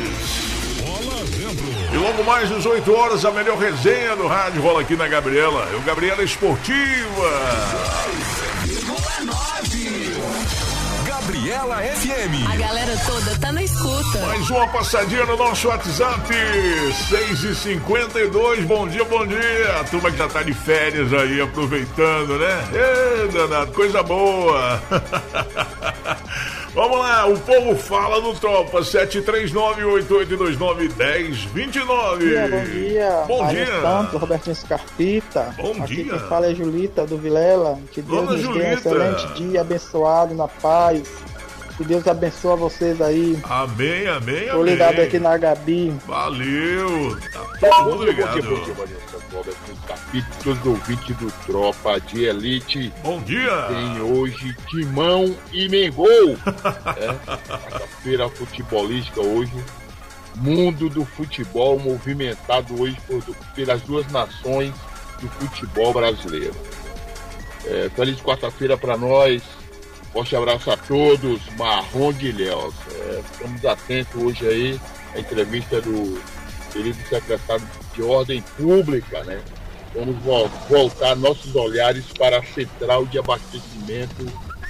E logo mais às oito horas, a melhor resenha do rádio rola aqui na Gabriela. É o Gabriela Esportiva. Gabriela F M. A galera toda tá na escuta. Mais uma passadinha no nosso WhatsApp, seis e cinquenta e dois, bom dia, bom dia. A turma que já tá de férias aí, aproveitando, né? Ê, danado, coisa boa. Vamos lá, o povo fala do Tropa, sete três nove, oito oito dois nove, um zero dois nove. Bom dia, bom dia. Bom Mário dia. Santos, Robertinho Scarpita. Bom Aqui dia. quem fala é Julita, do Vilela. Que Deus Dona nos dê um Julita. excelente dia, abençoado, na paz. Que Deus abençoe vocês aí. Amém, amém, Tô amém. ligado aqui na Gabi. Valeu. Tá todo mundo ligado. Bom dia, bom dia, Robertinho Scarpita, todos os ouvintes do Tropa de Elite. Bom dia. Tem hoje Timão e Mengol. É, quarta-feira futebolística hoje. Mundo do futebol movimentado hoje por, pelas duas nações do futebol brasileiro. É, feliz quarta-feira para nós. Forte abraço a todos. Marrom de Ilhéus. É, estamos atentos hoje aí à entrevista do querido secretário de Ordem Pública, né? Vamos vo- voltar nossos olhares para a central de abastecimento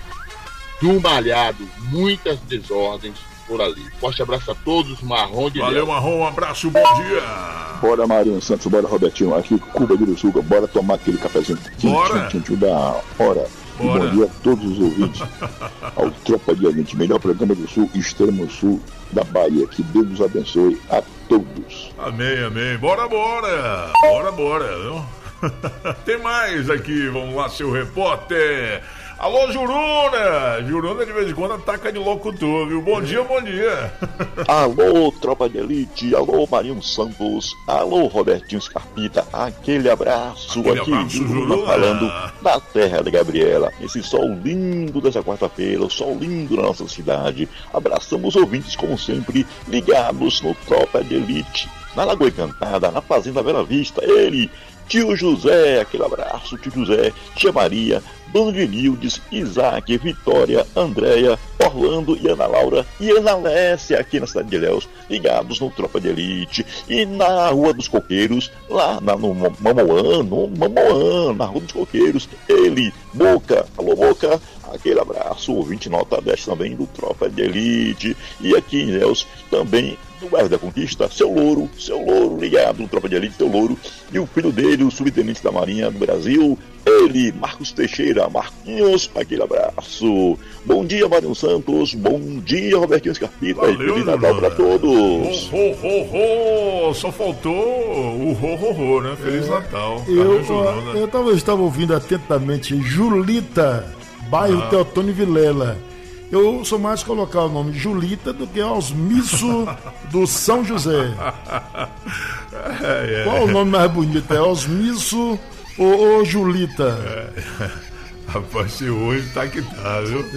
do Malhado. Muitas desordens por ali. Forte abraço a todos. Marrom de Valeu, Ilhéus. Marrom, um abraço, bom dia. Bora, Marinho Santos, bora, Robertinho. Aqui, Cuba do Sul, bora tomar aquele cafezinho Bora. quentinho da hora. E Bora. bom dia a todos os ouvintes ao Tropa de Elite, melhor programa do Sul, extremo sul da Bahia. Que Deus nos abençoe a todos. Amém, amém. Bora, bora. Bora, bora. Viu? Tem mais aqui, vamos lá, seu repórter. Alô, Juruna! Juruna de vez em quando ataca de locutor, viu? Bom dia, bom dia. Alô, Tropa de Elite, alô, Marinho Santos, alô, Robertinho Scarpita, aquele abraço. Aquele aqui, abraço, Juruna Juruna. falando da terra da Gabriela. Esse sol lindo dessa quarta-feira, o sol lindo da nossa cidade. Abraçamos os ouvintes, como sempre, ligados no Tropa de Elite. Na Lagoa Encantada, na Fazenda Bela Vista, ele, tio José, aquele abraço, tio José, tia Maria, Bando de Nildes, Isaac, Vitória, Andréia, Orlando e Ana Laura e Ana Lécia aqui na cidade de Ilhéus, ligados no Tropa de Elite. E na Rua dos Coqueiros, lá na, no Mamoã, no Mamoã, na Rua dos Coqueiros, ele, Boca, alô Boca, aquele abraço, ouvinte nota dez também do Tropa de Elite. E aqui em Ilhéus também do bairro da Conquista, seu Louro, seu Louro ligado no Tropa de Elite, seu Louro, e o filho dele, o subtenente da Marinha do Brasil, ele, Marcos Teixeira, Marquinhos, aquele abraço. Bom dia, Marinho Santos, bom dia, Robertinho Scarpita, e Valeu, Feliz Natal para todos. Ho, ho, ho, só faltou o ho, ho, ho, né? Feliz Natal. Eu, Valeu, Juruna. eu tava, estava ouvindo atentamente Julita, bairro Ah. Teotônio Vilela. Eu sou mais colocar o nome Julita do que Osmisso do São José. É, é. Qual o nome mais bonito? É Osmisso ou, ou Julita? É. Rapaz, se hoje tá que tá, viu?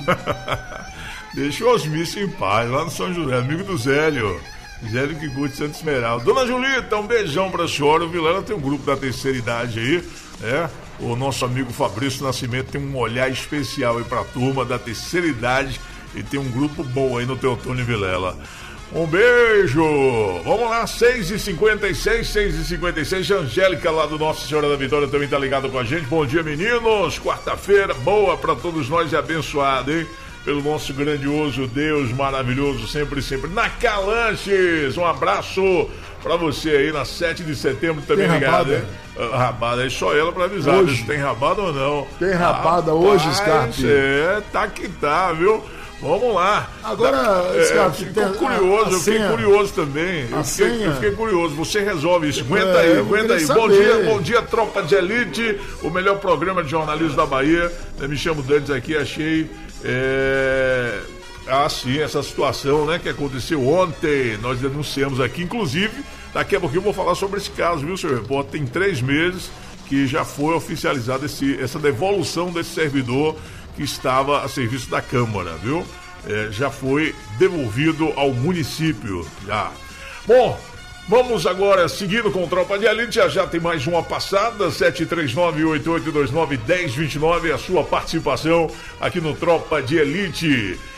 Deixa o Osmício em paz, lá no São José, amigo do Zélio. Zélio que curte Santo Esmeralda. Dona Julita, um beijão pra senhora. O Vilela tem um grupo da terceira idade aí, né? O nosso amigo Fabrício Nascimento tem um olhar especial aí pra turma da terceira idade e tem um grupo bom aí no Teotônio Vilela. Um beijo! Vamos lá, seis e cinquenta e seis, seis e cinquenta e seis. Angélica lá do Nossa Senhora da Vitória também tá ligado com a gente. Bom dia, meninos! Quarta-feira boa pra todos nós e abençoada, hein? Pelo nosso grandioso Deus maravilhoso, sempre, sempre. Na Calanches, um abraço pra você aí na sete de setembro também Tem ligado, rabada? hein? Ah, rabada, é só ela pra avisar Hoje? se tem rabada ou não. Tem rabada Rapaz, hoje, Scarpe? É, tá que tá, viu? Vamos lá. Agora, é, Scarpe, ficou tem- curioso, a- a eu fiquei senha- curioso também. Eu a fiquei, senha- eu fiquei curioso. Você resolve isso. Aguenta É, aí, eu aguenta aí. queria Bom saber. dia, bom dia, Tropa de Elite, o melhor programa de jornalismo da Bahia. Eu me chamo Dantes aqui, achei. É... Ah, sim, essa situação, né, que aconteceu ontem. Nós denunciamos aqui, inclusive, daqui a pouquinho eu vou falar sobre esse caso, viu, senhor repórter? Tem três meses que já foi oficializada esse, essa devolução desse servidor que estava a serviço da Câmara, viu? É, já foi devolvido ao município, já. Bom, vamos agora seguindo com o Tropa de Elite, já já tem mais uma passada, sete três nove, oito oito dois nove, um zero dois nove, a sua participação aqui no Tropa de Elite.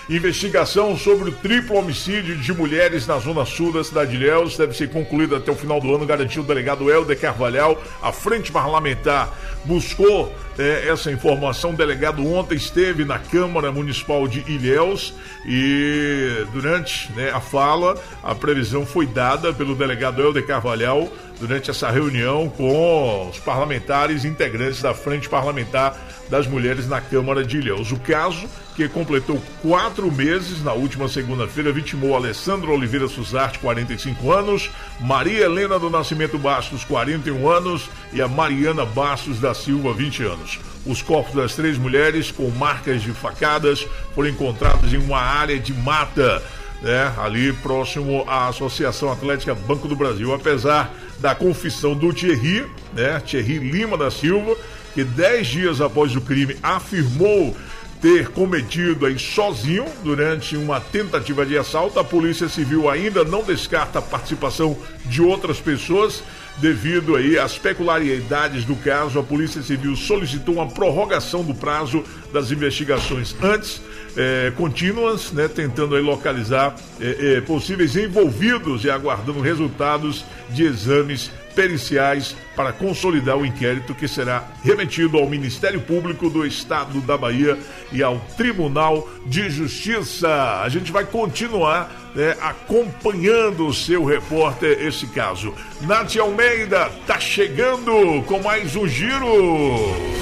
Investigação sobre o triplo homicídio de mulheres na zona sul da cidade de Ilhéus deve ser concluída até o final do ano, garantiu o delegado Helder Carvalhal. A frente parlamentar buscou eh, essa informação. O delegado ontem esteve na Câmara Municipal de Ilhéus e durante né, a fala, a previsão foi dada pelo delegado Helder Carvalhal durante essa reunião com os parlamentares integrantes da Frente Parlamentar das Mulheres na Câmara de Ilhéus. O caso, que completou quatro meses na última segunda-feira, vitimou Alessandro Oliveira Suzarte, quarenta e cinco anos, Maria Helena do Nascimento Bastos, quarenta e um anos, e a Mariana Bastos da Silva, vinte anos. Os corpos das três mulheres, com marcas de facadas, foram encontrados em uma área de mata, né, ali próximo à Associação Atlética Banco do Brasil. Apesar da confissão do Thierry, né, Thierry Lima da Silva, que dez dias após o crime afirmou ter cometido aí sozinho durante uma tentativa de assalto, a Polícia Civil ainda não descarta a participação de outras pessoas. Devido aí às peculiaridades do caso, a Polícia Civil solicitou uma prorrogação do prazo das investigações antes eh, contínuas, né, tentando aí localizar eh, eh, possíveis envolvidos e aguardando resultados de exames periciais para consolidar o inquérito, que será remetido ao Ministério Público do Estado da Bahia e ao Tribunal de Justiça. A gente vai continuar, né, acompanhando o seu repórter esse caso. Nath Almeida tá chegando com mais um giro.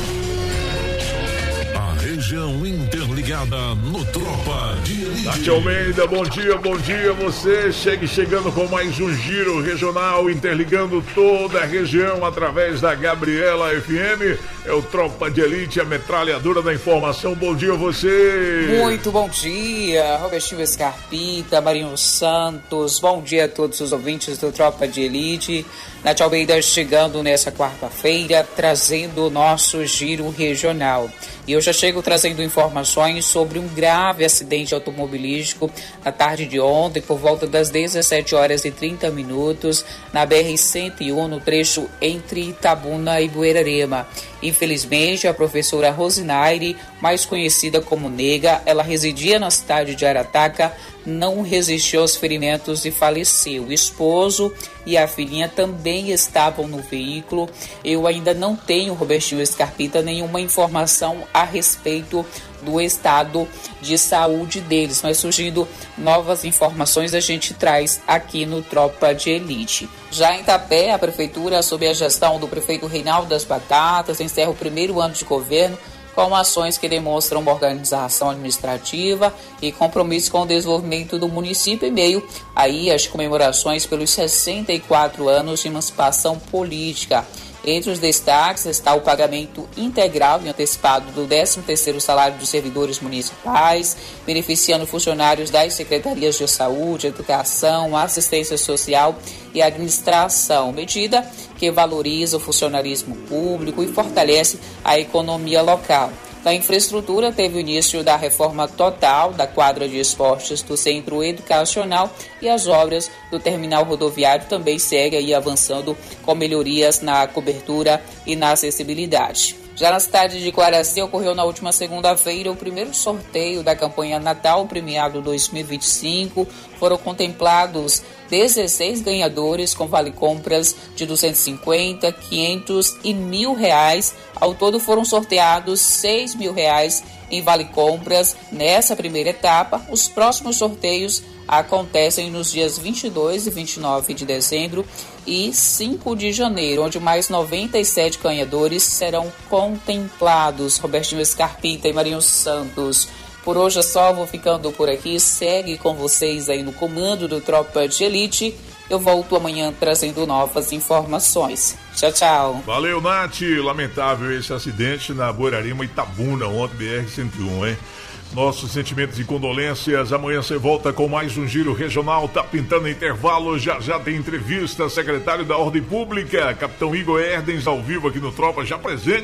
Região interligada no Tropa de Elite. Nath Almeida, bom dia, bom dia. Você chegue chegando com mais um giro regional, interligando toda a região através da Gabriela F M. É o Tropa de Elite, a metralhadora da informação. Bom dia a você. Muito bom dia, Robertinho Scarpita, Marinho Santos. Bom dia a todos os ouvintes do Tropa de Elite. Nath Almeida chegando nessa quarta-feira, trazendo o nosso giro regional. E eu já chego trazendo informações sobre um grave acidente automobilístico na tarde de ontem, por volta das dezessete horas e trinta minutos, na B R cento e um, no trecho entre Itabuna e Buerarema. Infelizmente, a professora Rosinaire, mais conhecida como Nega, ela residia na cidade de Arataca, não resistiu aos ferimentos e faleceu. O esposo e a filhinha também estavam no veículo. Eu ainda não tenho, Robertinho Scarpita, nenhuma informação a respeito do estado de saúde deles, mas surgindo novas informações a gente traz aqui no Tropa de Elite. Já em Itapé, a prefeitura, sob a gestão do prefeito Reinaldo das Batatas, encerra o primeiro ano de governo com ações que demonstram uma organização administrativa e compromisso com o desenvolvimento do município, em meio aí às comemorações pelos sessenta e quatro anos de emancipação política. Entre os destaques está o pagamento integral e antecipado do décimo terceiro salário dos servidores municipais, beneficiando funcionários das secretarias de saúde, educação, assistência social e administração, medida que valoriza o funcionalismo público e fortalece a economia local. Na infraestrutura, teve o início da reforma total da quadra de esportes do Centro Educacional e as obras do terminal rodoviário também seguem aí avançando com melhorias na cobertura e na acessibilidade. Já na cidade de Guaraci, ocorreu na última segunda-feira o primeiro sorteio da campanha Natal Premiado dois mil e vinte e cinco. Foram contemplados dezesseis ganhadores com vale-compras de duzentos e cinquenta, quinhentos e mil reais. Ao todo foram sorteados seis mil reais em vale-compras nessa primeira etapa. Os próximos sorteios acontecem nos dias vinte e dois e vinte e nove de dezembro e cinco de janeiro, onde mais noventa e sete ganhadores serão contemplados. Robertinho Scarpita e Marinho Santos. Por hoje é só, vou ficando por aqui. Segue com vocês aí no comando do Tropa de Elite. Eu volto amanhã trazendo novas informações. Tchau, tchau. Valeu, Nath. Lamentável esse acidente na Buerarema, Itabuna, ontem, B R cento e um, hein? Nossos sentimentos e condolências. Amanhã você volta com mais um giro regional. Tá pintando intervalo. Já já tem entrevista. Secretário da Ordem Pública, Capitão Igor Erdens, ao vivo aqui no Tropa, já presente.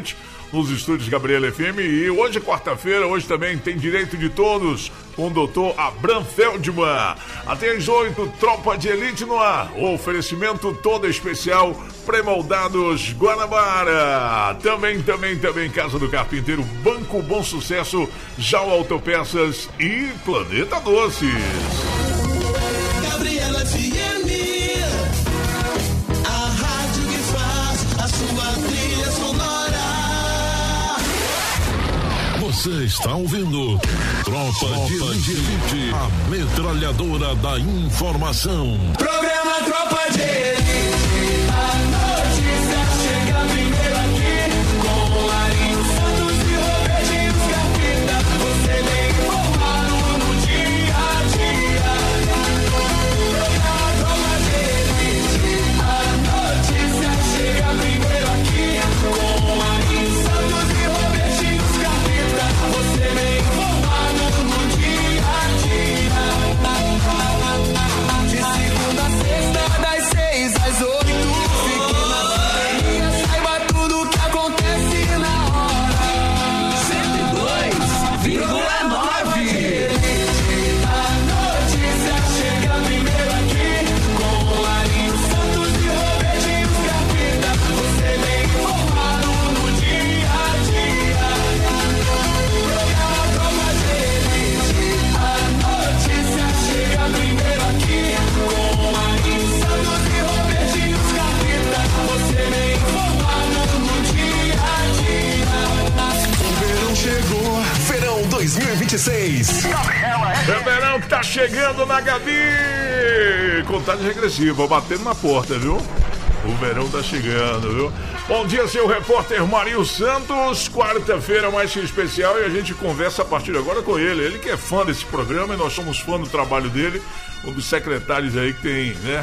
nos estúdios Gabriela F M. E hoje é quarta-feira, hoje também tem Direito de Todos com o doutor Abram Feldman. Até às oito, Tropa de Elite no ar. O oferecimento todo especial, Pré-Moldados Guanabara. Também, também, também Casa do Carpinteiro, Banco Bom Sucesso, Jau Autopeças e Planeta Doces. Gabriela F M, a rádio que faz a sua trilha sonora. Você está ouvindo Tropa, Tropa de Elite, Elite, a metralhadora da informação. Programa Tropa de Elite, a notícia chega primeiro aqui, com Marinho Santos e Robertinho Scarpita. Você bem informado no dia a dia. Programa Tropa de Elite, a notícia chega primeiro aqui, com Marinho Santos e Robertinho Scarpita. Você bem informado no dia a dia. De segunda a sexta, das seis às oito. Fique na sintonia, saiba tudo que acontece na hora. cento e dois vírgula nove. A notícia chega primeiro aqui, com Marinho Santos e Robertinho Scarpita. Você bem informado no dia a dia. Programa Tropa de Elite, a notícia chega primeiro aqui, com Marinho Santos e Robertinho Scarpita. Você bem informado no dia a dia. O verão chegou, verão dois mil e vinte e seis. É verão que tá chegando na Gabi. Contagem regressiva, batendo na porta, viu? O verão tá chegando, viu? Bom dia, seu repórter Marinho Santos. Quarta-feira mais que especial e a gente conversa a partir de agora com ele. Ele que é fã desse programa e nós somos fã do trabalho dele. Um dos secretários aí que tem, né?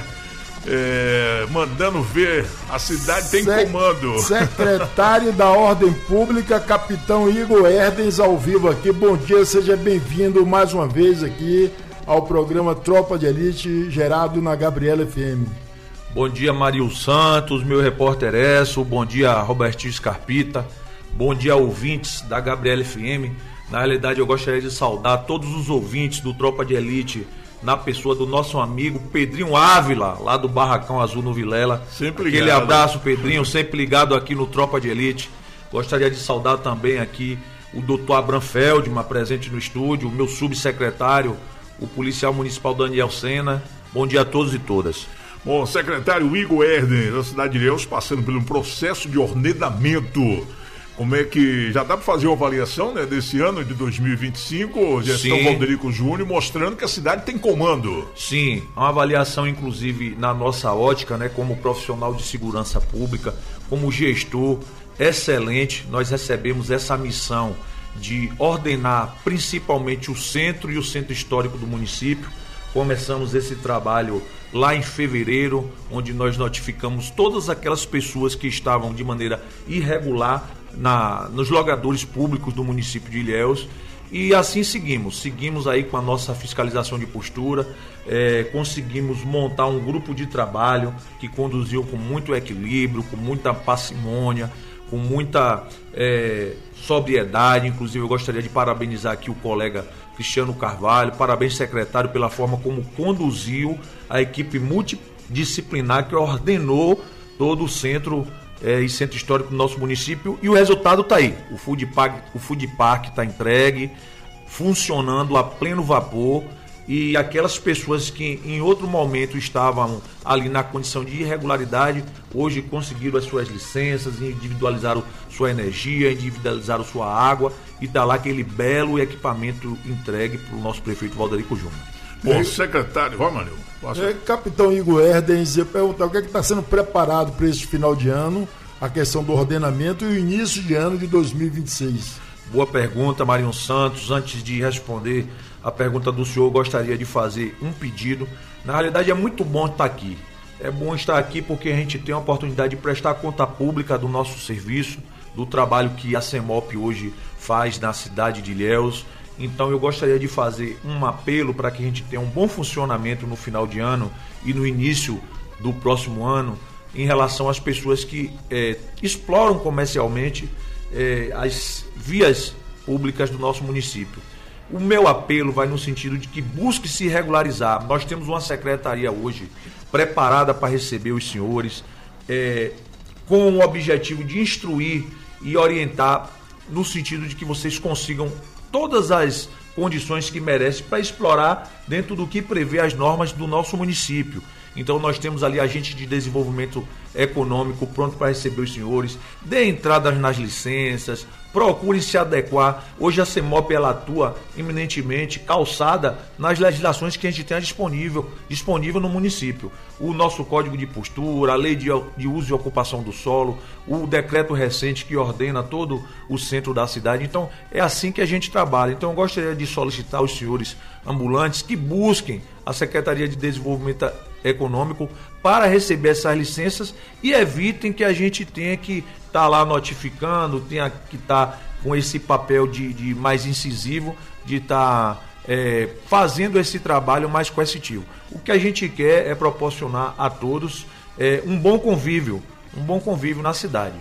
É, mandando ver, a cidade tem Sec- comando. Secretário da Ordem Pública, Capitão Igor Herdens, ao vivo aqui. Bom dia, seja bem-vindo mais uma vez aqui ao programa Tropa de Elite, gerado na Gabriela F M. Bom dia, Marinho Santos, meu repórter Esso. Bom dia, Robertinho Scarpita. Bom dia, ouvintes da Gabriela F M. Na realidade, eu gostaria de saudar todos os ouvintes do Tropa de Elite, na pessoa do nosso amigo Pedrinho Ávila, lá do Barracão Azul no Vilela. Sempre Aquele ligado. abraço, Pedrinho, sempre ligado aqui no Tropa de Elite. Gostaria de saudar também aqui o doutor Abram Feldman, presente no estúdio, o meu subsecretário, o policial municipal Daniel Sena. Bom dia a todos e todas. Bom, secretário Igor Herdens, da cidade de Ilhéus, passando por um processo de ordenamento. Como é que já dá para fazer uma avaliação, né, desse ano de dois mil e vinte e cinco, gestão Sim. Valderico Júnior, mostrando que a cidade tem comando. Sim, uma avaliação inclusive na nossa ótica, né, como profissional de segurança pública, como gestor excelente. Nós recebemos essa missão de ordenar principalmente o centro e o centro histórico do município. Começamos esse trabalho lá em fevereiro, onde nós notificamos todas aquelas pessoas que estavam de maneira irregular na, nos logadores públicos do município de Ilhéus. E assim seguimos, seguimos aí com a nossa fiscalização de postura, é, conseguimos montar um grupo de trabalho que conduziu com muito equilíbrio, com muita parcimônia, com muita é, sobriedade. Inclusive eu gostaria de parabenizar aqui o colega Cristiano Carvalho, parabéns secretário pela forma como conduziu a equipe multidisciplinar que ordenou todo o centro é, e centro histórico do nosso município, e o resultado está aí. O Food Park, o Food Park está entregue, funcionando a pleno vapor, e aquelas pessoas que em outro momento estavam ali na condição de irregularidade, hoje conseguiram as suas licenças, individualizaram sua energia, individualizaram sua água, e está lá aquele belo equipamento entregue para o nosso prefeito Valderico Júnior. Bom, secretário, vai, Manuel. É, Capitão Igor Herdens, eu perguntar o que é que está sendo preparado para esse final de ano, a questão do ordenamento e o início de ano de dois mil e vinte e seis. Boa pergunta, Marinho Santos. Antes de responder a pergunta do senhor, eu gostaria de fazer um pedido. Na realidade, é muito bom estar aqui. É bom estar aqui porque a gente tem a oportunidade de prestar conta pública do nosso serviço, do trabalho que a CEMOP hoje faz na cidade de Ilhéus. Então eu gostaria de fazer um apelo para que a gente tenha um bom funcionamento no final de ano e no início do próximo ano, em relação às pessoas que é, exploram comercialmente é, as vias públicas do nosso município. O meu apelo vai no sentido de que busque se regularizar. Nós temos uma secretaria hoje preparada para receber os senhores, é, com o objetivo de instruir e orientar no sentido de que vocês consigam todas as condições que merecem para explorar dentro do que prevê as normas do nosso município. Então nós temos ali agente de desenvolvimento econômico pronto para receber os senhores, dê entradas nas licenças, procure se adequar. Hoje a CEMOP ela atua eminentemente calçada nas legislações que a gente tem disponível, disponível no município. O nosso Código de Postura, a Lei de, de Uso e Ocupação do Solo, o decreto recente que ordena todo o centro da cidade. Então é assim que a gente trabalha. Então eu gostaria de solicitar aos senhores ambulantes que busquem a Secretaria de Desenvolvimento Econômico para receber essas licenças e evitem que a gente tenha que estar tá lá notificando, tenha que estar tá com esse papel de, de mais incisivo, de estar tá, é, fazendo esse trabalho mais coercitivo. O que a gente quer é proporcionar a todos é, um bom convívio, um bom convívio na cidade.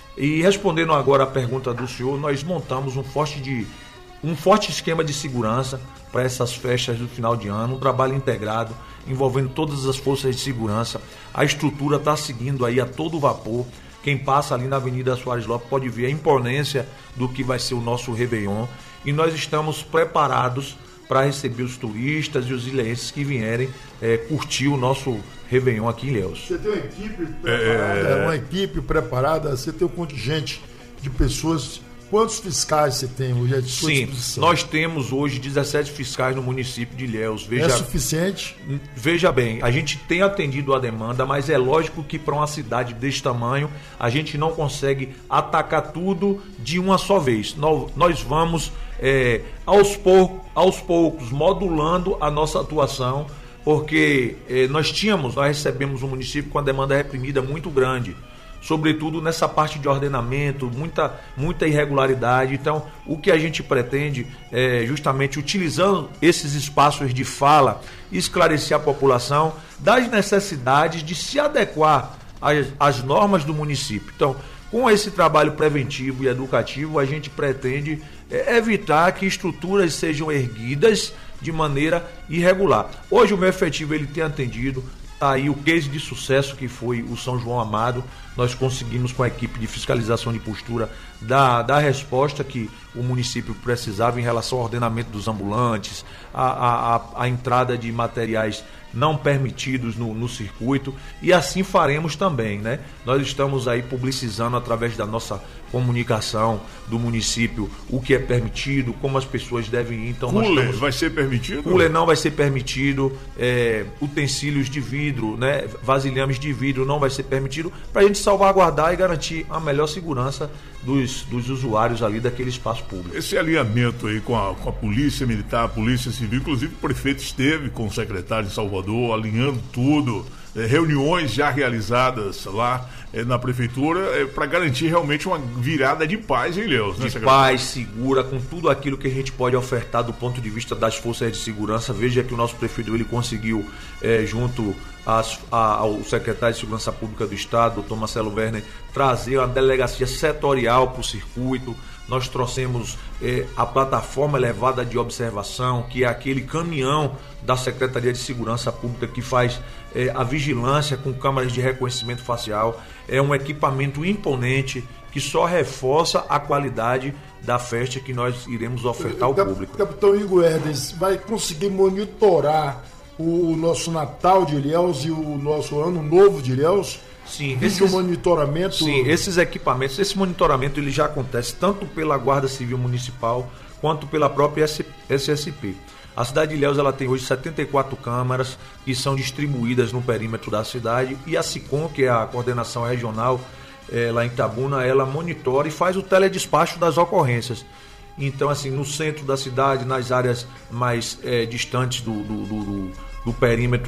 E respondendo agora a pergunta do senhor, nós montamos um forte, de, um forte esquema de segurança para essas festas do final de ano, um trabalho integrado, envolvendo todas as forças de segurança. A estrutura está seguindo aí a todo vapor. Quem passa ali na Avenida Soares Lopes pode ver a imponência do que vai ser o nosso Réveillon. E nós estamos preparados para receber os turistas e os ilhéenses que vierem é, curtir o nosso Réveillon aqui em Ilhéus. Você tem uma equipe preparada, é... uma equipe preparada, você tem um contingente de pessoas. Quantos fiscais você tem hoje à sua Sim, disposição? Nós temos hoje dezessete fiscais no município de Ilhéus. Veja, é suficiente? Veja bem, a gente tem atendido a demanda, mas é lógico que para uma cidade desse tamanho, a gente não consegue atacar tudo de uma só vez. Nós, nós vamos, é, aos, pou, aos poucos, modulando a nossa atuação, porque é, nós tínhamos, nós recebemos um município com a demanda reprimida muito grande, sobretudo nessa parte de ordenamento, muita, muita irregularidade. Então, o que a gente pretende é justamente utilizando esses espaços de fala, esclarecer a população das necessidades de se adequar às, às normas do município. Então, com esse trabalho preventivo e educativo, a gente pretende é, evitar que estruturas sejam erguidas de maneira irregular. Hoje o meu efetivo ele tem atendido. Está aí o case de sucesso que foi o São João Amado. Nós conseguimos, com a equipe de fiscalização de postura, dar, dar a resposta que o município precisava em relação ao ordenamento dos ambulantes, a, a, a, a entrada de materiais não permitidos no, no circuito, e assim faremos também, né? Nós estamos aí publicizando através da nossa comunicação do município o que é permitido, como as pessoas devem ir. Então, cooler nós estamos... vai ser permitido? Cooler não vai ser permitido, é, utensílios de vidro, né, vasilhames de vidro não vai ser permitido, para a gente salvaguardar e garantir a melhor segurança dos, dos usuários ali daquele espaço público. Esse alinhamento aí com a, com a Polícia Militar, a Polícia Civil, inclusive o prefeito esteve com o secretário de Salvador, alinhando tudo, é, reuniões já realizadas lá é, na prefeitura, é, para garantir realmente uma virada de paz em Ilhéus, né, de paz, segura, com tudo aquilo que a gente pode ofertar do ponto de vista das forças de segurança. Veja que o nosso prefeito ele conseguiu, é, junto às, a, ao secretário de Segurança Pública do Estado, doutor Marcelo Werner, trazer uma delegacia setorial para o circuito. Nós trouxemos eh, a plataforma elevada de observação, que é aquele caminhão da Secretaria de Segurança Pública que faz eh, a vigilância com câmeras de reconhecimento facial. É um equipamento imponente que só reforça a qualidade da festa que nós iremos ofertar ao Cap- público. Capitão Igor Herdes, vai conseguir monitorar o nosso Natal de Ilhéus e o nosso Ano Novo de Ilhéus? Sim, esses, esses, monitoramento... sim, esses equipamentos, esse monitoramento ele já acontece tanto pela Guarda Civil Municipal quanto pela própria S S P. A cidade de Ilhéus ela tem hoje setenta e quatro câmaras que são distribuídas no perímetro da cidade, e a SICOM, que é a coordenação regional é, lá em Itabuna, ela monitora e faz o teledespacho das ocorrências. Então, assim, no centro da cidade, nas áreas mais é, distantes do, do, do, do perímetro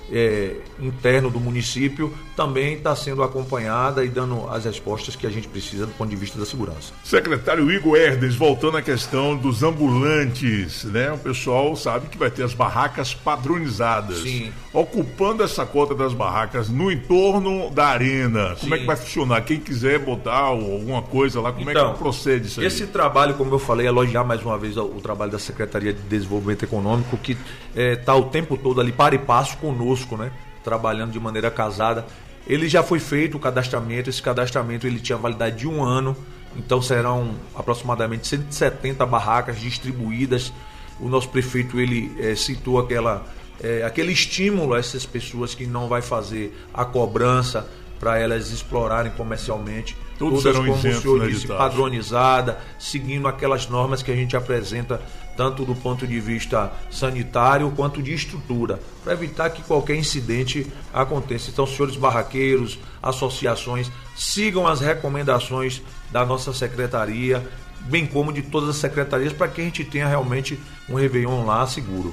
é, interno do município também está sendo acompanhada e dando as respostas que a gente precisa do ponto de vista da segurança. Secretário Igor Herdes, voltando à questão dos ambulantes, né? O pessoal sabe que vai ter as barracas padronizadas. Sim. Ocupando essa cota das barracas no entorno da arena. Como Sim. é que vai funcionar? Quem quiser botar alguma coisa lá, como então, é que procede isso aí? Esse trabalho, como eu falei, elogiar mais uma vez o, o trabalho da Secretaria de Desenvolvimento Econômico, que está é, o tempo todo ali para e passo conosco, né? Trabalhando de maneira casada. Ele já foi feito o cadastramento, esse cadastramento ele tinha validade de um ano, então serão aproximadamente cento e setenta barracas distribuídas. O nosso prefeito ele é, citou aquela, é, aquele estímulo a essas pessoas que não vai fazer a cobrança para elas explorarem comercialmente. Todos todas, serão como isentos, o senhor né, disse, de padronizada, seguindo aquelas normas que a gente apresenta, tanto do ponto de vista sanitário quanto de estrutura, para evitar que qualquer incidente aconteça. Então, senhores barraqueiros, associações, sigam as recomendações da nossa secretaria, bem como de todas as secretarias, para que a gente tenha realmente um Réveillon lá seguro.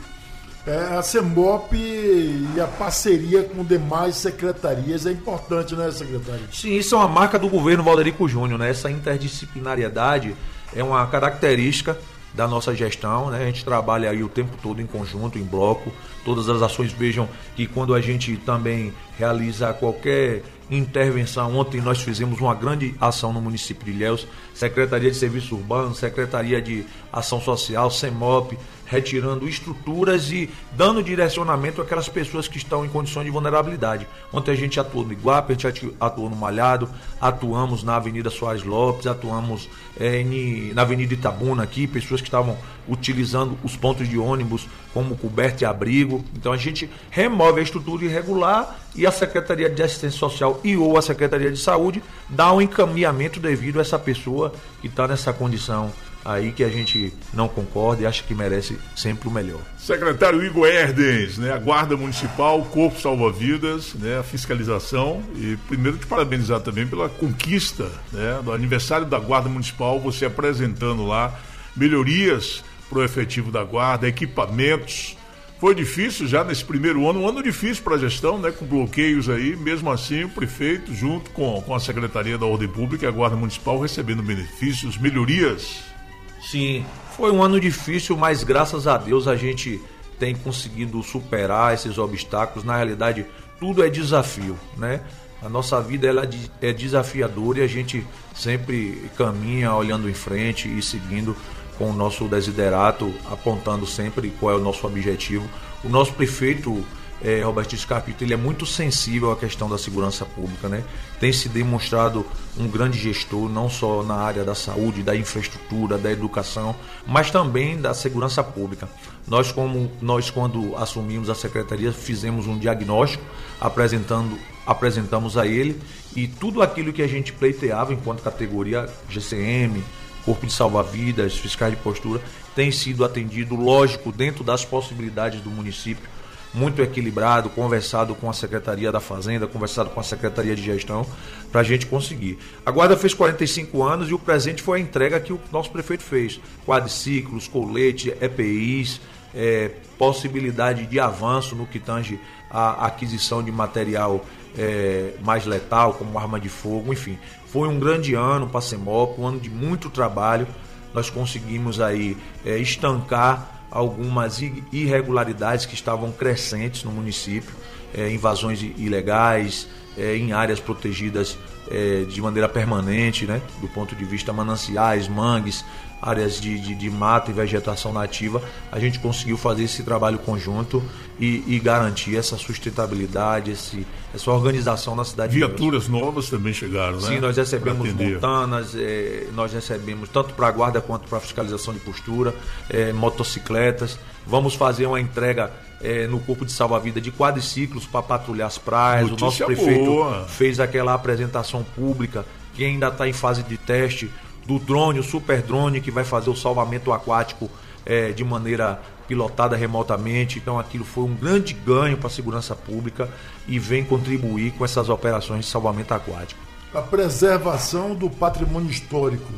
É, a CEMOP e a parceria com demais secretarias é importante, né, secretário? Sim, isso é uma marca do governo Valderico Júnior, né? Essa interdisciplinariedade é uma característica da nossa gestão, né? A gente trabalha aí o tempo todo em conjunto, em bloco, todas as ações. Vejam que quando a gente também realiza qualquer intervenção, ontem nós fizemos uma grande ação no município de Ilhéus, Secretaria de Serviço Urbano, Secretaria de Ação Social, CEMOP, retirando estruturas e dando direcionamento àquelas pessoas que estão em condições de vulnerabilidade. Ontem a gente atuou no Iguape, a gente atuou no Malhado, atuamos na Avenida Soares Lopes, atuamos é, em, na Avenida Itabuna aqui, pessoas que estavam utilizando os pontos de ônibus como coberto e abrigo. Então a gente remove a estrutura irregular e a Secretaria de Assistência Social e ou a Secretaria de Saúde dá um encaminhamento devido a essa pessoa que está nessa condição aí que a gente não concorda e acha que merece sempre o melhor. Secretário Igor Herdes, né, a Guarda Municipal, o Corpo Salva-Vidas, né, a fiscalização, e primeiro te parabenizar também pela conquista, né, do aniversário da Guarda Municipal, você apresentando lá melhorias para o efetivo da Guarda, equipamentos. Foi difícil já nesse primeiro ano, um ano difícil para a gestão, né, com bloqueios aí, mesmo assim o prefeito, junto com, com a Secretaria da Ordem Pública e a Guarda Municipal, recebendo benefícios, melhorias. Sim, foi um ano difícil, mas graças a Deus a gente tem conseguido superar esses obstáculos. Na realidade, tudo é desafio, né? A nossa vida ela é desafiadora e a gente sempre caminha olhando em frente e seguindo com o nosso desiderato, apontando sempre qual é o nosso objetivo. O nosso prefeito, é, Roberto Scarpito, ele é muito sensível à questão da segurança pública, né? Tem se demonstrado um grande gestor, não só na área da saúde, da infraestrutura, da educação, mas também da segurança pública. Nós, como, nós quando assumimos a secretaria, fizemos um diagnóstico, apresentando, apresentamos a ele, e tudo aquilo que a gente pleiteava enquanto categoria G C M, Corpo de Salva-Vidas, fiscais de postura, tem sido atendido, lógico, dentro das possibilidades do município, muito equilibrado, conversado com a Secretaria da Fazenda, conversado com a Secretaria de Gestão, para a gente conseguir. A Guarda fez quarenta e cinco anos e o presente foi a entrega que o nosso prefeito fez. Quadriciclos, colete, E P Is, é, possibilidade de avanço no que tange a aquisição de material é, mais letal, como arma de fogo, enfim. Foi um grande ano para a CEMOP, um ano de muito trabalho. Nós conseguimos aí é, estancar algumas irregularidades que estavam crescentes no município, é, invasões ilegais, é, em áreas protegidas é, de maneira permanente, né, do ponto de vista mananciais, mangues, áreas de, de, de mata e vegetação nativa. A gente conseguiu fazer esse trabalho conjunto e, e garantir essa sustentabilidade, esse, essa organização na cidade. Viaturas novas também chegaram, né? Sim, nós recebemos montanas, é, nós recebemos tanto para a guarda quanto para a fiscalização de postura, é, motocicletas. Vamos fazer uma entrega é, no Corpo de Salva-Vida de quadriciclos para patrulhar as praias. Notícia o nosso prefeito boa. fez aquela apresentação pública que ainda está em fase de teste do drone, o super drone que vai fazer o salvamento aquático é, de maneira pilotada remotamente. Então aquilo foi um grande ganho para a segurança pública e vem contribuir com essas operações de salvamento aquático. A preservação do patrimônio histórico.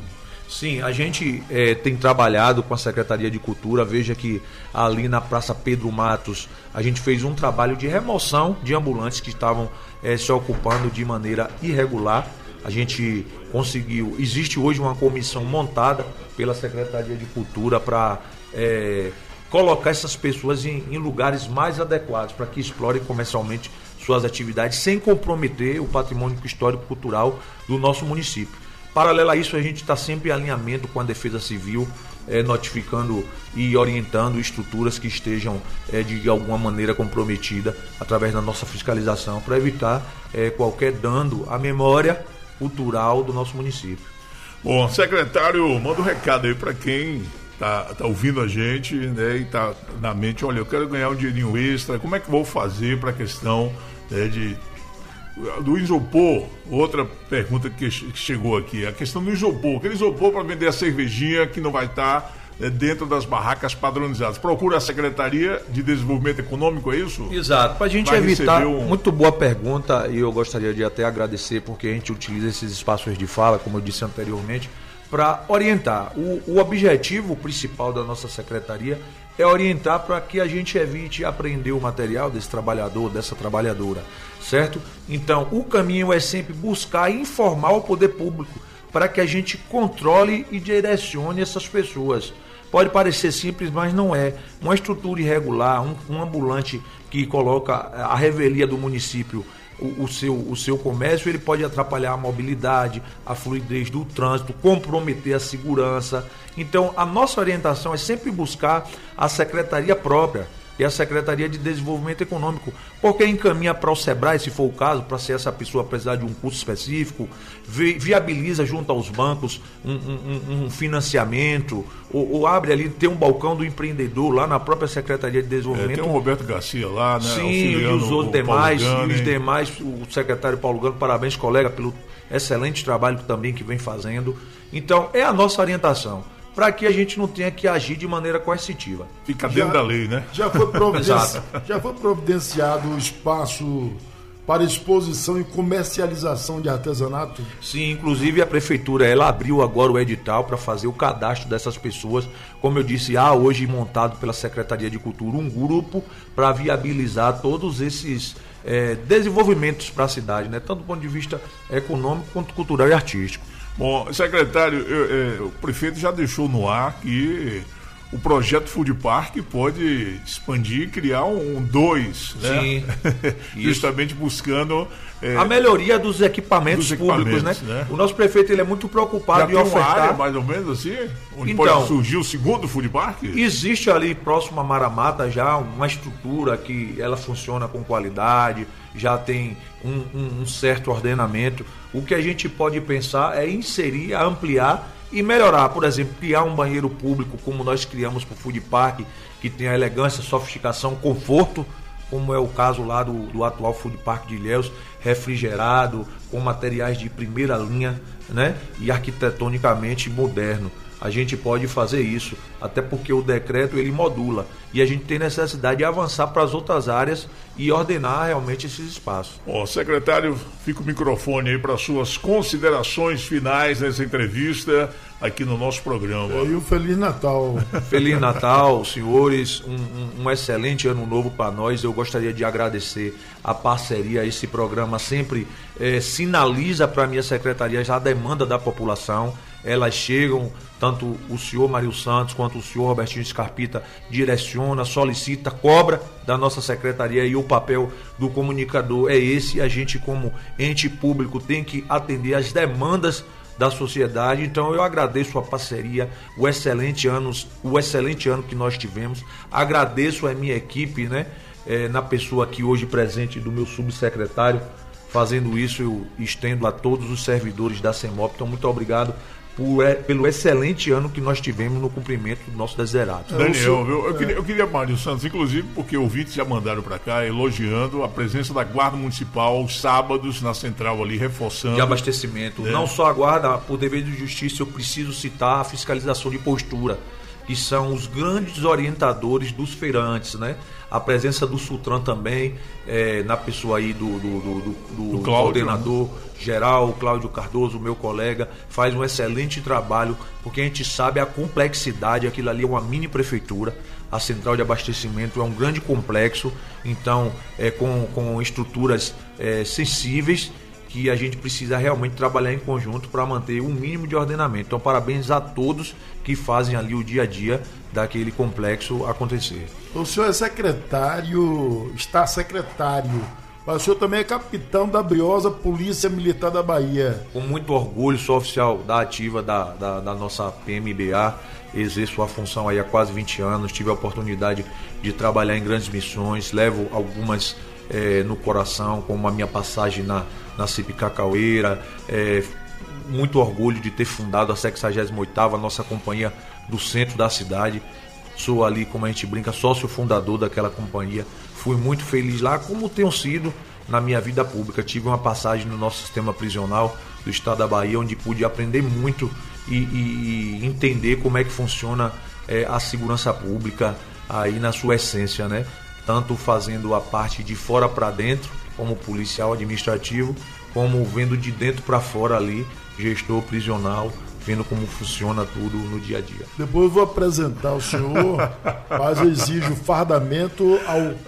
Sim, a gente é, tem trabalhado com a Secretaria de Cultura. Veja que ali na Praça Pedro Matos a gente fez um trabalho de remoção de ambulantes que estavam é, se ocupando de maneira irregular. A gente conseguiu, existe hoje uma comissão montada pela Secretaria de Cultura para é, colocar essas pessoas em, em lugares mais adequados para que explorem comercialmente suas atividades sem comprometer o patrimônio histórico-cultural do nosso município. Paralelo a isso, a gente está sempre em alinhamento com a Defesa Civil, é, notificando e orientando estruturas que estejam é, de alguma maneira comprometidas através da nossa fiscalização para evitar é, qualquer dano à memória cultural do nosso município. Bom, secretário, manda um recado aí para quem tá, tá ouvindo a gente, né, e tá na mente, olha, eu quero ganhar um dinheirinho extra, como é que vou fazer para a questão, né, de do isopor? Outra pergunta que chegou aqui, a questão do isopor, aquele isopor para vender a cervejinha que não vai estar é, dentro das barracas padronizadas. Procura a Secretaria de Desenvolvimento Econômico, é isso? Exato, para a gente vai evitar, um... muito boa pergunta, e eu gostaria de até agradecer porque a gente utiliza esses espaços de fala, como eu disse anteriormente, para orientar. O, o objetivo principal da nossa secretaria é orientar para que a gente evite apreender o material desse trabalhador, dessa trabalhadora, certo? Então, o caminho é sempre buscar informar o poder público para que a gente controle e direcione essas pessoas. Pode parecer simples, mas não é. Uma estrutura irregular, um, um ambulante que coloca a revelia do município, O, o, seu, o seu comércio, ele pode atrapalhar a mobilidade, a fluidez do trânsito, comprometer a segurança. Então, a nossa orientação é sempre buscar a secretaria própria e a Secretaria de Desenvolvimento Econômico, porque encaminha para o SEBRAE, se for o caso, para se essa pessoa precisar de um curso específico, vi, viabiliza junto aos bancos um, um, um financiamento, ou, ou abre ali, tem um balcão do empreendedor lá na própria Secretaria de Desenvolvimento. É, tem o Roberto Garcia lá, né? Sim, e os outros demais, e os demais, o secretário Paulo Gano, parabéns, colega, pelo excelente trabalho também que vem fazendo. Então, é a nossa orientação, para que a gente não tenha que agir de maneira coercitiva. Fica dentro já, da lei, né? Já foi, providenci... já foi providenciado o espaço para exposição e comercialização de artesanato? Sim, inclusive a prefeitura, ela abriu agora o edital para fazer o cadastro dessas pessoas. Como eu disse, há hoje montado pela Secretaria de Cultura um grupo para viabilizar todos esses é, desenvolvimentos para a cidade, né? Tanto do ponto de vista econômico quanto cultural e artístico. Bom, secretário, eu, eu, o prefeito já deixou no ar que o projeto Food Park pode expandir e criar um dois, né? Sim. Justamente buscando é, a melhoria dos equipamentos, dos públicos, equipamentos, né? né? O nosso prefeito, ele é muito preocupado já em tem ofertar. Uma área, mais ou menos assim, onde então, pode surgir o segundo Food Park? Existe ali próximo a Maramata já uma estrutura que ela funciona com qualidade, já tem um, um, um certo ordenamento. O que a gente pode pensar é inserir, ampliar e melhorar. Por exemplo, criar um banheiro público como nós criamos para o Food Park, que tem a elegância, sofisticação, conforto, como é o caso lá do, do atual Food Park de Ilhéus, refrigerado, com materiais de primeira linha, né? E arquitetonicamente moderno. A gente pode fazer isso, até porque o decreto ele modula e a gente tem necessidade de avançar para as outras áreas e ordenar realmente esses espaços. Bom, secretário, fica o microfone aí para suas considerações finais nessa entrevista aqui no nosso programa. E um Feliz Natal. Feliz Natal, senhores, um, um, um excelente ano novo para nós. Eu gostaria de agradecer a parceria, esse programa sempre eh, sinaliza para a minha secretaria a demanda da população. Elas chegam, tanto o senhor Mário Santos quanto o senhor Robertinho Scarpita direciona, solicita, cobra da nossa secretaria, e o papel do comunicador é esse. A gente, como ente público, tem que atender às demandas da sociedade. Então eu agradeço a parceria, o excelente ano, o excelente ano que nós tivemos. Agradeço a minha equipe, né, é, na pessoa aqui hoje presente do meu subsecretário. Fazendo isso, eu estendo a todos os servidores da CEMOP. Então, muito obrigado Por, pelo excelente ano que nós tivemos no cumprimento do nosso desiderato. Daniel, viu? Eu, queria, eu queria, Mário Santos, inclusive, porque ouvintes já mandaram para cá, elogiando a presença da Guarda Municipal aos sábados na central ali, reforçando. De abastecimento. Né? Não só a Guarda, por dever de justiça, eu preciso citar a fiscalização de postura. que são os grandes orientadores dos feirantes, né? A presença do Sutran também, é, na pessoa aí do, do, do, do, do, do coordenador geral, Cláudio Cardoso, meu colega, faz um excelente trabalho, porque a gente sabe a complexidade, aquilo ali é uma mini prefeitura, a central de abastecimento é um grande complexo, então é com, com estruturas é, sensíveis, que a gente precisa realmente trabalhar em conjunto para manter um mínimo de ordenamento. Então, parabéns a todos que fazem ali o dia a dia daquele complexo acontecer. O senhor é secretário, está secretário, mas o senhor também é capitão da briosa Polícia Militar da Bahia. Com muito orgulho, sou oficial da ativa da, da, da nossa P M B A, exerço a função aí há quase vinte anos, tive a oportunidade de trabalhar em grandes missões, levo algumas é, no coração, como a minha passagem na na C I P Cacaueira, é, muito orgulho de ter fundado a sexagésima oitava, a nossa companhia do centro da cidade. Sou ali, como a gente brinca, sócio fundador daquela companhia. Fui muito feliz lá, como tenho sido na minha vida pública. Tive uma passagem no nosso sistema prisional do estado da Bahia, onde pude aprender muito e, e, e entender como é que funciona é, a segurança pública aí na sua essência, né? Tanto fazendo a parte de fora para dentro, como policial administrativo, como vendo de dentro para fora ali, gestor prisional, vendo como funciona tudo no dia a dia. Depois eu vou apresentar o senhor, mas eu exijo fardamento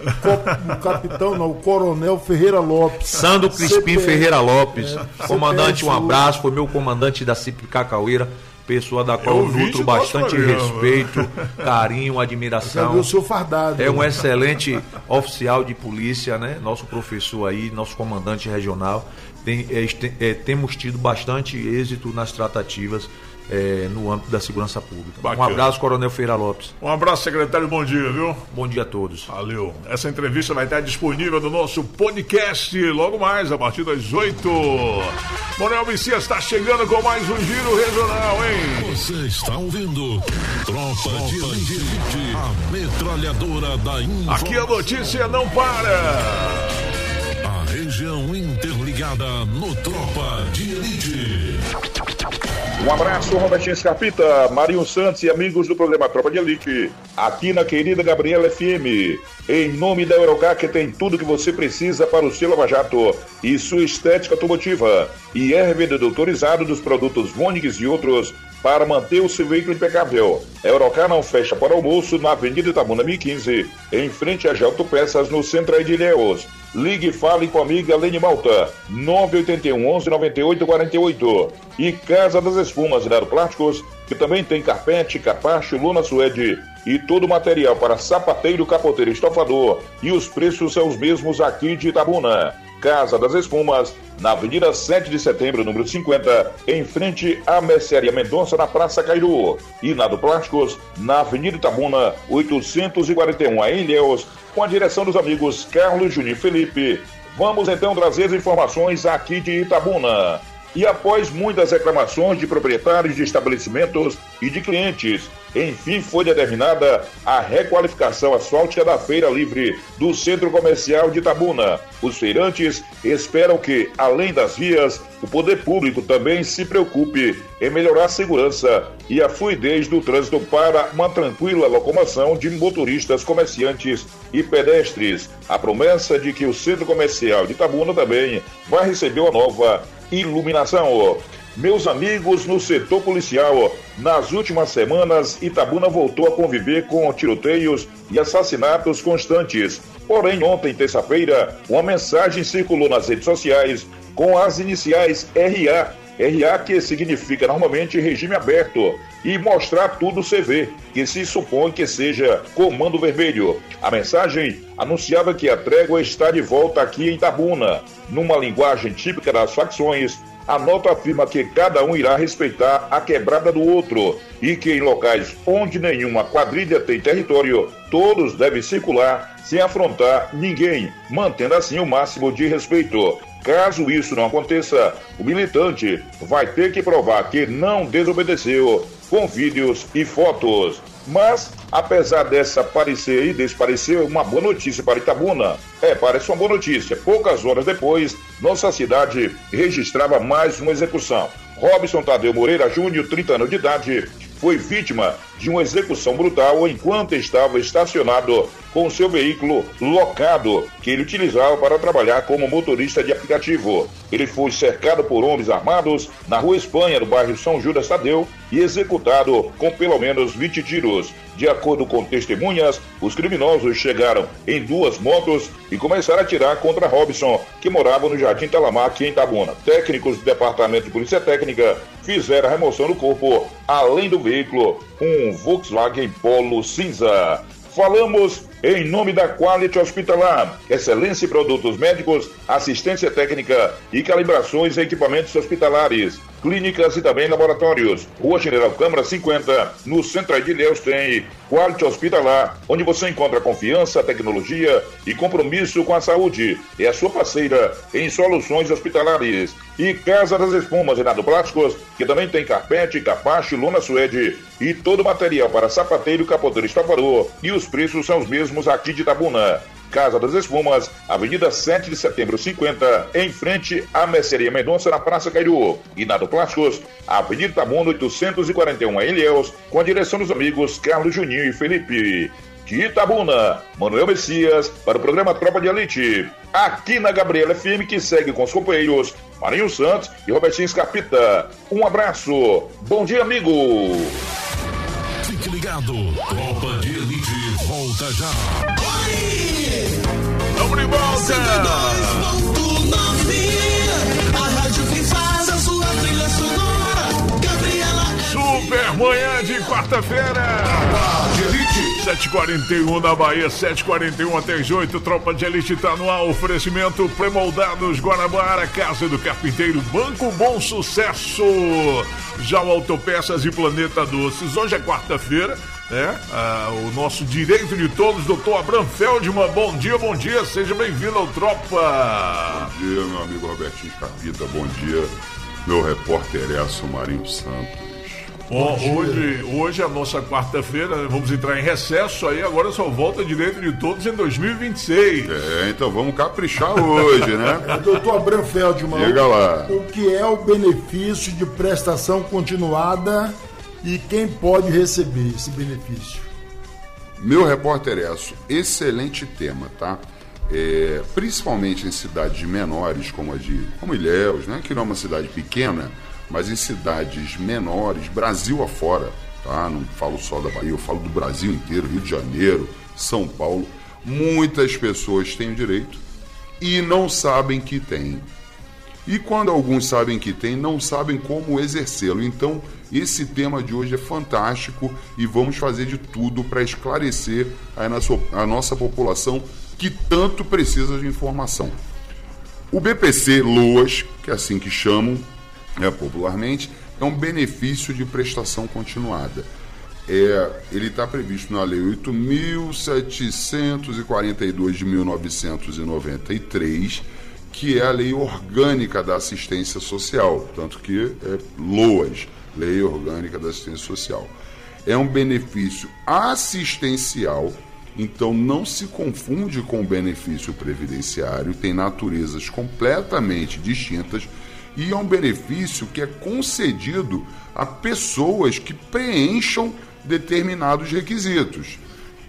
ao co- capitão, não, ao coronel Ferreira Lopes. Sandro Crispim C P... Ferreira Lopes, é, comandante, um C P S U. abraço, foi meu comandante da C I P Cacaueira, pessoa da qual eu, eu nutro bastante respeito, carinho, admiração. Eu sou fardado. É um excelente oficial de polícia, né? Nosso professor aí, nosso comandante regional. Tem, é, é, temos tido bastante êxito nas tratativas é, no âmbito da segurança pública. Bacana. Um abraço, Coronel Ferreira Lopes. Um abraço, secretário, bom dia, viu? Bom dia a todos. Valeu. Essa entrevista vai estar disponível no nosso podcast logo mais, a partir das oito. Manuel Messias está chegando com mais um Giro Regional, hein? Você está ouvindo Tropa, Tropa de Elite, a metralhadora da informação. Aqui a notícia não para. A região interligada no Tropa de Elite. Um abraço, Robertinho Scarpita, Marinho Santos e amigos do programa Tropa de Elite, aqui na querida Gabriela F M. Em nome da Eurocar, que tem tudo que você precisa para o seu Lava Jato e sua estética automotiva, e é revendedor autorizado dos produtos Vonix e outros para manter o seu veículo impecável. A Eurocar não fecha para almoço na Avenida Itabuna mil e quinze, em frente a G Autopeças, no centro de Ilhéus. Ligue e fale com a amiga Lene Malta, nove oito um, onze, noventa e oito, quarenta e oito. E Casa das Espumas e Aeroplásticos, que também tem carpete, capacho, lona suede e todo o material para sapateiro, capoteiro e estofador. E os preços são os mesmos aqui de Itabuna. Casa das Espumas, na Avenida sete de setembro, número cinquenta, em frente à Mercearia Mendonça, na Praça Cairu. E na do Plásticos, na Avenida Itabuna, oitocentos e quarenta e um, em Ilhéus, com a direção dos amigos Carlos, Juninho e Felipe. Vamos então trazer as informações aqui de Itabuna. E após muitas reclamações de proprietários de estabelecimentos e de clientes, enfim foi determinada a requalificação asfáltica da Feira Livre do Centro Comercial de Itabuna. Os feirantes esperam que, além das vias, o poder público também se preocupe em melhorar a segurança e a fluidez do trânsito para uma tranquila locomoção de motoristas, comerciantes e pedestres. A promessa de que o Centro Comercial de Itabuna também vai receber uma nova iluminação. Meus amigos, no setor policial, nas últimas semanas, Itabuna voltou a conviver com tiroteios e assassinatos constantes. Porém, ontem, terça-feira, uma mensagem circulou nas redes sociais com as iniciais R A, R A que significa normalmente regime aberto, e mostrar tudo C V, que se supõe que seja Comando Vermelho. A mensagem anunciava que a trégua está de volta aqui em Itabuna. Numa linguagem típica das facções, a nota afirma que cada um irá respeitar a quebrada do outro e que em locais onde nenhuma quadrilha tem território, todos devem circular sem afrontar ninguém, mantendo assim o máximo de respeito. Caso isso não aconteça, o militante vai ter que provar que não desobedeceu com vídeos e fotos. Mas, apesar dessa parecer e desparecer uma boa notícia para Itabuna, é, parece uma boa notícia. Poucas horas depois, nossa cidade registrava mais uma execução. Robson Tadeu Moreira Júnior, trinta anos de idade, foi vítima de uma execução brutal enquanto estava estacionado com seu veículo locado, que ele utilizava para trabalhar como motorista de aplicativo. Ele foi cercado por homens armados na Rua Espanha, no bairro São Judas Tadeu, e executado com pelo menos vinte tiros. De acordo com testemunhas, os criminosos chegaram em duas motos e começaram a atirar contra Robson, que morava no Jardim Telamac, em Itabuna. Técnicos do Departamento de Polícia Técnica fizeram a remoção do corpo, além do veículo, um Volkswagen Polo cinza. Falamos em nome da Quality Hospitalar, excelência em produtos médicos, assistência técnica e calibrações em equipamentos hospitalares, clínicas e também laboratórios. Rua General Câmara cinquenta, no centro de Ilhéus tem Quality Hospitalar, onde você encontra confiança, tecnologia e compromisso com a saúde. É a sua parceira em soluções hospitalares. E Casa das Espumas, Renato Plásticos, que também tem carpete, capacho, lona suede e todo o material para sapateiro, capoteiro e estofador. E os preços são os mesmos aqui de Itabuna. Casa das Espumas, Avenida sete de setembro cinquenta, em frente à Mercearia Mendonça, na Praça Cairu. E Nado Plásticos, Avenida Itabuna oitocentos e quarenta e um, em Ilhéus, com a direção dos amigos Carlos Juninho e Felipe. De Itabuna, Manuel Messias, para o programa Tropa de Elite. Aqui na Gabriela F M, que segue com os companheiros Marinho Santos e Robertinho Scarpita. Um abraço. Bom dia, amigo. Fique ligado. Tropa de Elite volta já. Vamos de volta. A rádio que faz a sua trilha sonora. Gabriela. Super manhã de quarta-feira. Tropa de Elite. sete e quarenta e um na Bahia, sete e quarenta e um até as oito. Tropa de Elite tá no ar. Oferecimento Premoldados Guanabara, Casa do Carpinteiro, Banco Bom Sucesso, já o Autopeças e Planeta Doces. Hoje é quarta-feira, né? Ah, o nosso direito de todos, doutor Abraham Feldman. Bom dia, bom dia, seja bem-vindo ao Tropa. Bom dia, meu amigo Robertinho Capita. Bom dia, meu repórter Edson Marinho Santos. Bom, hoje, hoje é a nossa quarta-feira, né? Vamos entrar em recesso aí, agora só volta direito de todos em dois mil e vinte e seis. É, então vamos caprichar hoje, né? É, doutor Abraham Feldman, Diga lá. O que é o benefício de prestação continuada e quem pode receber esse benefício? Meu repórter Edson, excelente tema, tá? É, principalmente em cidades menores como a de como Ilhéus, né? Que não é uma cidade pequena, mas em cidades menores, Brasil afora, tá? Não falo só da Bahia, eu falo do Brasil inteiro, Rio de Janeiro, São Paulo. Muitas pessoas têm o direito e não sabem que têm. E quando alguns sabem que têm, não sabem como exercê-lo. Então, esse tema de hoje é fantástico e vamos fazer de tudo para esclarecer a nossa, a nossa população que tanto precisa de informação. O B P C Loas, que é assim que chamam, É, popularmente, é um benefício de prestação continuada. É, ele está previsto na Lei oito mil setecentos e quarenta e dois de mil novecentos e noventa e três, que é a Lei Orgânica da Assistência Social, tanto que é LOAS, Lei Orgânica da Assistência Social. É um benefício assistencial, então não se confunde com o benefício previdenciário, tem naturezas completamente distintas. E é um benefício que é concedido a pessoas que preencham determinados requisitos.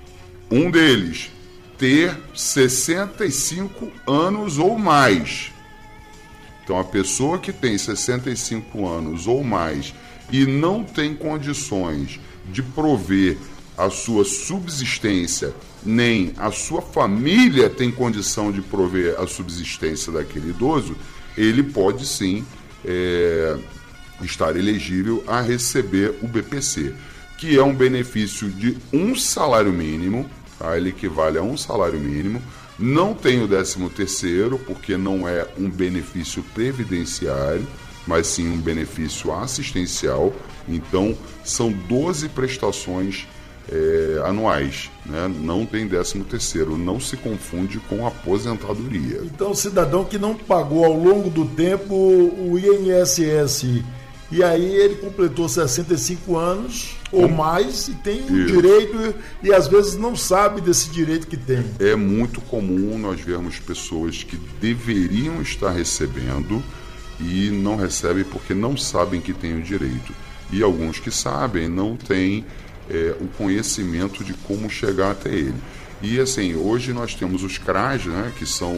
Um deles, ter sessenta e cinco anos ou mais. Então, a pessoa que tem sessenta e cinco anos ou mais e não tem condições de prover a sua subsistência, nem a sua família tem condição de prover a subsistência daquele idoso, ele pode sim é, estar elegível a receber o B P C, que é um benefício de um salário mínimo, tá? Ele equivale a um salário mínimo, não tem o décimo terceiro, porque não é um benefício previdenciário, mas sim um benefício assistencial, então são doze prestações É, anuais, né? Não tem décimo terceiro, não se confunde com aposentadoria. Então, cidadão que não pagou ao longo do tempo o I N S S, e aí ele completou sessenta e cinco anos ou hum. mais e tem o direito e às vezes não sabe desse direito que tem. É muito comum nós vermos pessoas que deveriam estar recebendo e não recebem porque não sabem que têm o direito. E alguns que sabem não têm é, o conhecimento de como chegar até ele. E assim, hoje nós temos os C R A S, né, que são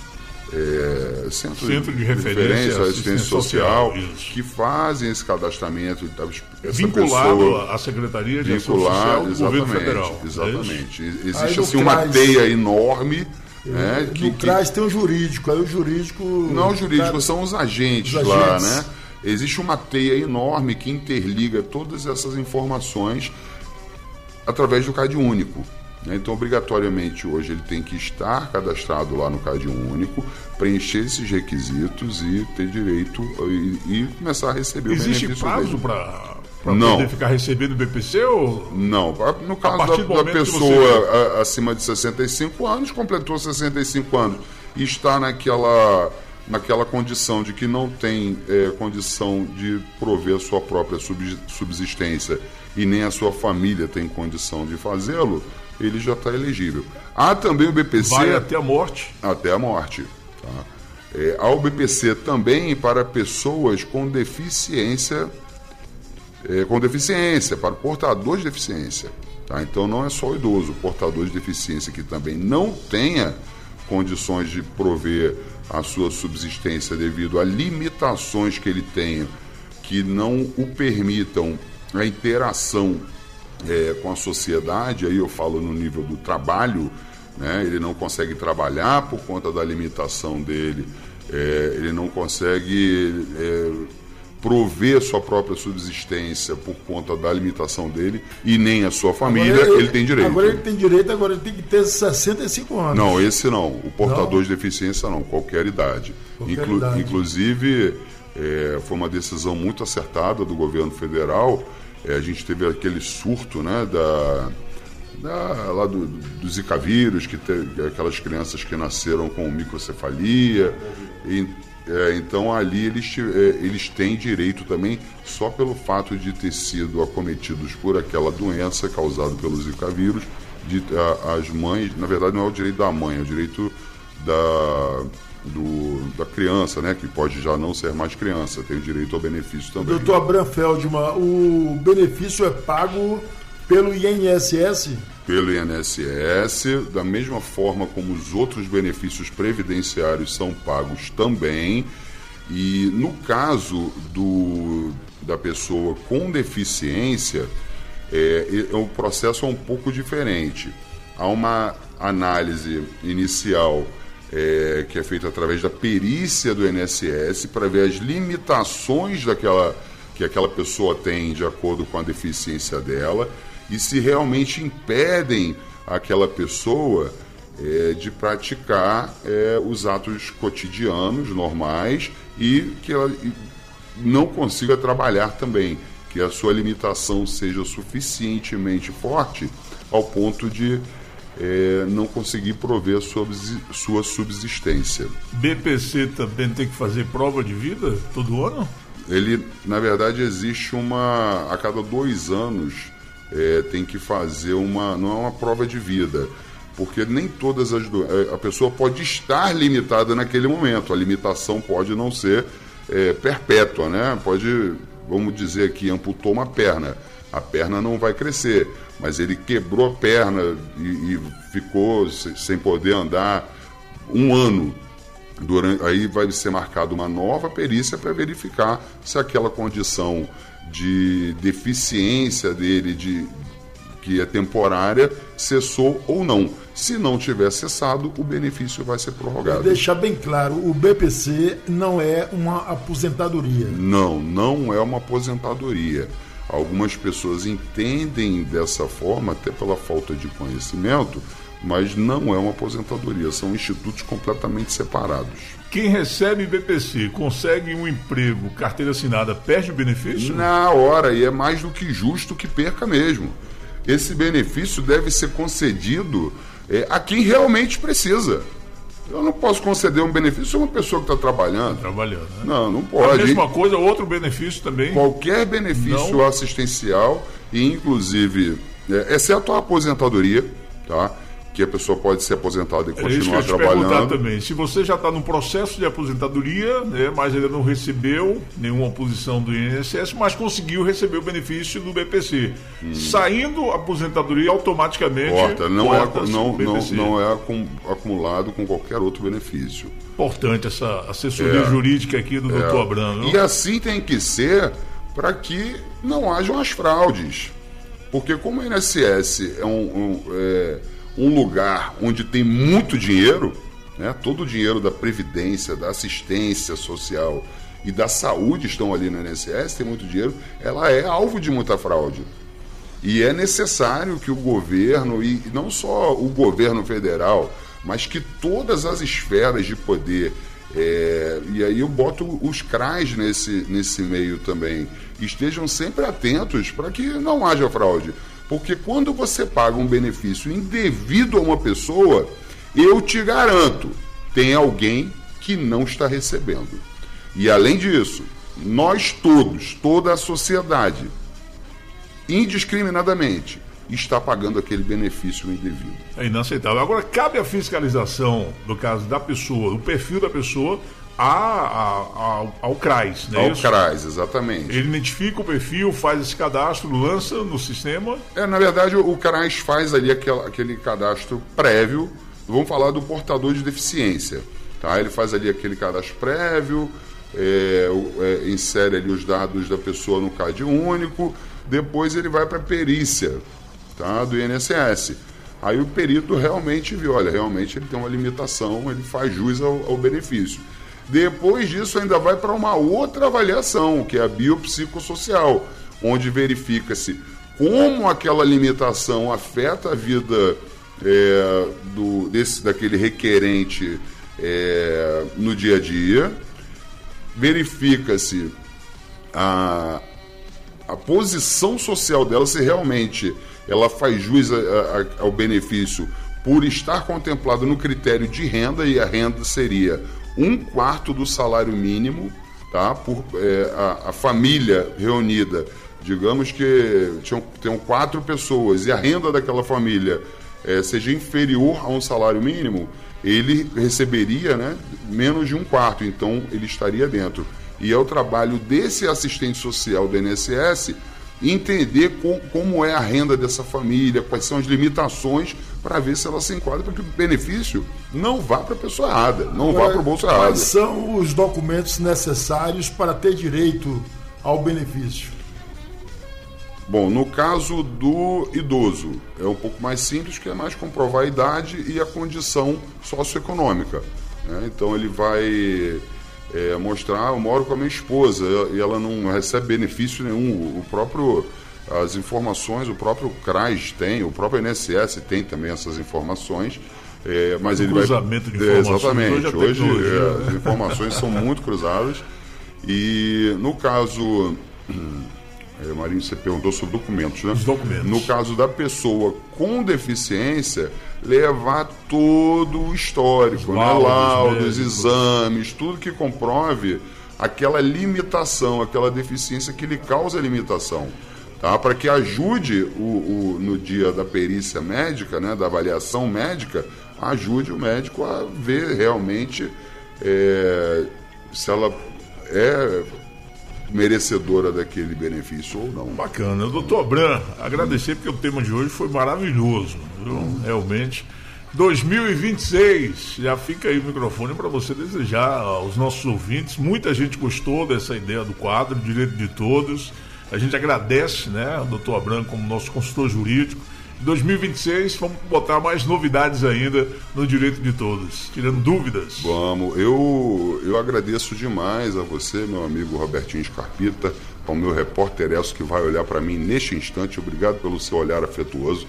é, Centro, Centro de, de Referência, referência Assistência Social, Social que fazem esse cadastramento. Essa vinculado pessoa, à Secretaria de vincular, Ação Social do Governo exatamente, Federal. Exatamente. É Existe assim, uma teia enorme. Né, que, no C R A S tem o jurídico, aí o jurídico... Não, o jurídico, cara, são os agentes, os lá, agentes. Né? Existe uma teia enorme que interliga todas essas informações através do C A D único. Né? Então, obrigatoriamente, hoje ele tem que estar cadastrado lá no C A D único, preencher esses requisitos e ter direito e, e começar a receber Existe o benefício prazo para para poder ficar recebendo o B P C? Ou... Não, no caso da, da pessoa você... acima de sessenta e cinco anos, completou sessenta e cinco anos e está naquela, naquela condição de que não tem é, condição de prover a sua própria subsistência e nem a sua família tem condição de fazê-lo, ele já está elegível. Há também o B P C... Vai até a morte. Até a morte. Tá? É, há o B P C também para pessoas com deficiência... É, com deficiência, para portador de deficiência. Tá? Então não é só o idoso, o portador de deficiência que também não tenha condições de prover a sua subsistência devido a limitações que ele tenha, que não o permitam a interação é, com a sociedade, aí eu falo no nível do trabalho, né? Ele não consegue trabalhar por conta da limitação dele, é, ele não consegue... É, prover sua própria subsistência por conta da limitação dele e nem a sua família, ele, ele tem direito. Agora ele tem direito, agora ele tem que ter sessenta e cinco anos. Não, esse não. O portador não. de deficiência não, qualquer idade. Qualquer Inclu- idade. Inclusive, é, foi uma decisão muito acertada do governo federal. É, a gente teve aquele surto, né, da, da, lá do, do Zika vírus, que te, aquelas crianças que nasceram com microcefalia. E, É, então ali eles, é, eles têm direito também, só pelo fato de ter sido acometidos por aquela doença causada pelo Zika vírus, de, a, as mães, na verdade não é o direito da mãe, é o direito da, do, da criança, né, que pode já não ser mais criança, tem o direito ao benefício também. doutor Abraham Feldman, o benefício é pago pelo I N S S? Pelo I N S S, da mesma forma como os outros benefícios previdenciários são pagos também. E no caso do, da pessoa com deficiência, é, é, o processo é um pouco diferente. Há uma análise inicial é, que é feita através da perícia do I N S S para ver as limitações daquela, que aquela pessoa tem de acordo com a deficiência dela, e se realmente impedem aquela pessoa é, de praticar é, os atos cotidianos normais e que ela não consiga trabalhar também, que a sua limitação seja suficientemente forte ao ponto de é, não conseguir prover a sua, sua subsistência. B P C também tem que fazer prova de vida todo ano? Ele, na verdade, existe uma... a cada dois anos... É, tem que fazer uma, não é uma prova de vida, porque nem todas as do... a pessoa pode estar limitada naquele momento, a limitação pode não ser é, perpétua, né? Pode, vamos dizer que amputou uma perna, a perna não vai crescer, mas ele quebrou a perna e, e ficou sem poder andar um ano. Durante, aí vai ser marcada uma nova perícia para verificar se aquela condição de deficiência dele, de, que é temporária, cessou ou não. Se não tiver cessado, o benefício vai ser prorrogado. Vou deixar bem claro, o B P C não é uma aposentadoria. Não, não é uma aposentadoria. Algumas pessoas entendem dessa forma, até pela falta de conhecimento, mas não é uma aposentadoria, são institutos completamente separados. Quem recebe B P C, consegue um emprego, carteira assinada, perde o benefício? Na hora, e é mais do que justo que perca mesmo. Esse benefício deve ser concedido é, a quem realmente precisa. Eu não posso conceder um benefício a uma pessoa que está trabalhando. Trabalhando, né? Não, não pode. A mesma coisa, outro benefício também? Qualquer benefício não. assistencial, e inclusive, é, exceto a aposentadoria, tá? que a pessoa pode ser aposentada e É isso que eu continuar ia te perguntar trabalhando. também. Se você já está no processo de aposentadoria, né, mas ainda não recebeu nenhuma posição do I N S S, mas conseguiu receber o benefício do B P C. Hum. Saindo a aposentadoria, automaticamente Corta, não, é, corta-se não, o B P C. não, não é acum- acumulado com qualquer outro benefício. Importante essa assessoria É. jurídica aqui do É. doutor Abrão. E assim tem que ser para que não hajam as fraudes. Porque como o I N S S é um, um, é um lugar onde tem muito dinheiro, né? Todo o dinheiro da Previdência, da assistência social e da saúde estão ali no I N S S, tem muito dinheiro, ela é alvo de muita fraude. E é necessário que o governo, e não só o governo federal, mas que todas as esferas de poder, é, e aí eu boto os C R A S nesse, nesse meio também, estejam sempre atentos para que não haja fraude. Porque quando você paga um benefício indevido a uma pessoa, eu te garanto, tem alguém que não está recebendo. E além disso, nós todos, toda a sociedade, indiscriminadamente, está pagando aquele benefício indevido. É inaceitável. Agora, cabe a fiscalização, no caso da pessoa, do perfil da pessoa, a, a, a, ao C R A S, né? Ao C R A S, exatamente. Ele identifica o perfil, faz esse cadastro, lança no sistema. É, na verdade, o C R A S faz ali aquele, aquele cadastro prévio. Vamos falar do portador de deficiência. Tá? Ele faz ali aquele cadastro prévio, é, é, insere ali os dados da pessoa no C A D único, depois ele vai para a perícia, tá, do I N S S. Aí o perito realmente viu, olha, realmente ele tem uma limitação, ele faz jus ao, ao benefício. Depois disso ainda vai para uma outra avaliação, que é a biopsicossocial, onde verifica-se como aquela limitação afeta a vida é, do, desse, daquele requerente é, no dia a dia, verifica-se a, a posição social dela, se realmente ela faz jus a, a, ao benefício por estar contemplado no critério de renda, e a renda seria um quarto do salário mínimo, tá? Por, é, a, a família reunida, digamos que tinham, tenham quatro pessoas e a renda daquela família é, seja inferior a um salário mínimo, ele receberia, né, menos de um quarto, então ele estaria dentro. E é o trabalho desse assistente social do I N S S entender com, como é a renda dessa família, quais são as limitações, para ver se ela se enquadra, para que o benefício não vá para a pessoa errada, não vá para o bolso errado. Quais são os documentos necessários para ter direito ao benefício? Bom, no caso do idoso, é um pouco mais simples, que é mais comprovar a idade e a condição socioeconômica, né? Então ele vai é, mostrar, eu moro com a minha esposa e ela não recebe benefício nenhum, o próprio, as informações, o próprio C R A S tem, o próprio I N S S tem também essas informações, é, mas o ele cruzamento vai... de informações. É, exatamente, hoje, hoje é, é, as informações são muito cruzadas e no caso... É, Marinho, você perguntou sobre documentos, né? Os documentos. No caso da pessoa com deficiência, levar todo o histórico, né? laudos, Laudos, médicos. exames, tudo que comprove aquela limitação, aquela deficiência que lhe causa limitação, tá? Para que ajude o, o, no dia da perícia médica, né? Da avaliação médica, ajude o médico a ver realmente é, se ela é merecedora daquele benefício ou não. Bacana. Doutor Abram, agradecer porque o tema de hoje foi maravilhoso, viu? Realmente. dois mil e vinte e seis, já fica aí o microfone para você desejar aos nossos ouvintes. Muita gente gostou dessa ideia do quadro, Direito de Todos. A gente agradece, né, ao doutor Abram como nosso consultor jurídico. Em dois mil e vinte e seis, vamos botar mais novidades ainda no Direito de Todos, tirando dúvidas. Vamos, eu, eu agradeço demais a você, meu amigo Robertinho Scarpita, ao meu repórter Elcio, que vai olhar para mim neste instante. Obrigado pelo seu olhar afetuoso.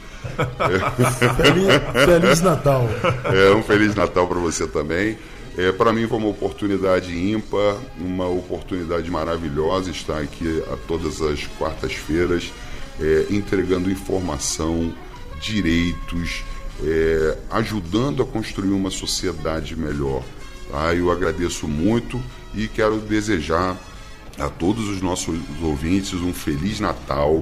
Feliz, Feliz Natal. É, um Feliz Natal para você também. É, para mim foi uma oportunidade ímpar, uma oportunidade maravilhosa estar aqui a todas as quartas-feiras, é, entregando informação, direitos, é, ajudando a construir uma sociedade melhor. Tá? Eu agradeço muito e quero desejar a todos os nossos ouvintes um Feliz Natal,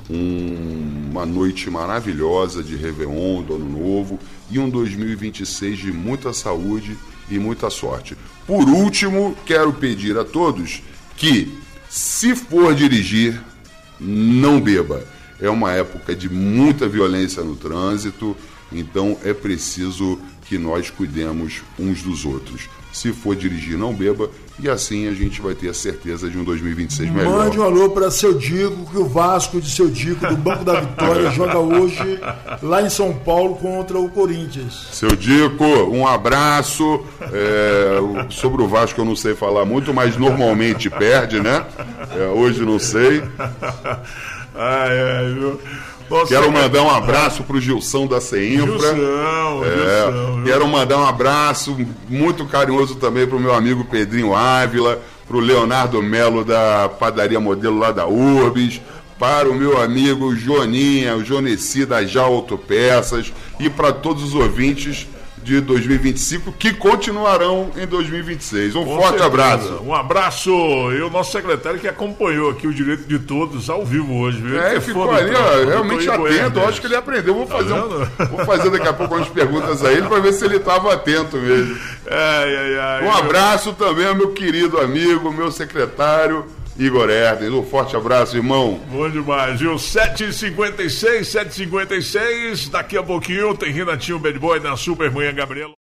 um, uma noite maravilhosa de Réveillon, do Ano Novo, e um dois mil e vinte e seis de muita saúde e muita sorte. Por último, quero pedir a todos que, se for dirigir, não beba. É uma época de muita violência no trânsito, então é preciso que nós cuidemos uns dos outros. Se for dirigir, não beba, e assim a gente vai ter a certeza de um dois mil e vinte e seis melhor. Mande um alô para Seu Dico, que o Vasco de Seu Dico, do Banco da Vitória, joga hoje lá em São Paulo contra o Corinthians. Seu Dico, um abraço. É, sobre o Vasco eu não sei falar muito, mas normalmente perde, né? É, hoje não sei. Ai, ai, viu? Nossa, quero mandar um abraço pro Gilson da CEINFRA. Gilson, é, Gilson, quero mandar um abraço muito carinhoso também pro meu amigo Pedrinho Ávila, pro Leonardo Melo da Padaria Modelo lá da Urbis, para o meu amigo Joninha, o Joneci da Já Autopeças, e para todos os ouvintes de dois mil e vinte e cinco que continuarão em dois mil e vinte e seis. Um Com forte certeza. abraço. Um abraço. E o nosso secretário que acompanhou aqui o Direito de Todos ao vivo hoje, viu? É, Ele ficou foi ali, do- ó, do realmente Toí atento. Goiás. Acho que ele aprendeu. Vou fazer, Tá um, vou fazer daqui a pouco umas perguntas a ele para ver se ele estava atento mesmo. Ai, ai, ai. Um abraço também ao meu querido amigo, meu secretário, Igor Hertens. Um forte abraço, irmão. Bom demais, viu? sete e cinquenta e seis, sete e cinquenta e seis. Daqui a pouquinho tem Renatinho Bad Boy na Super Manhã Gabriela.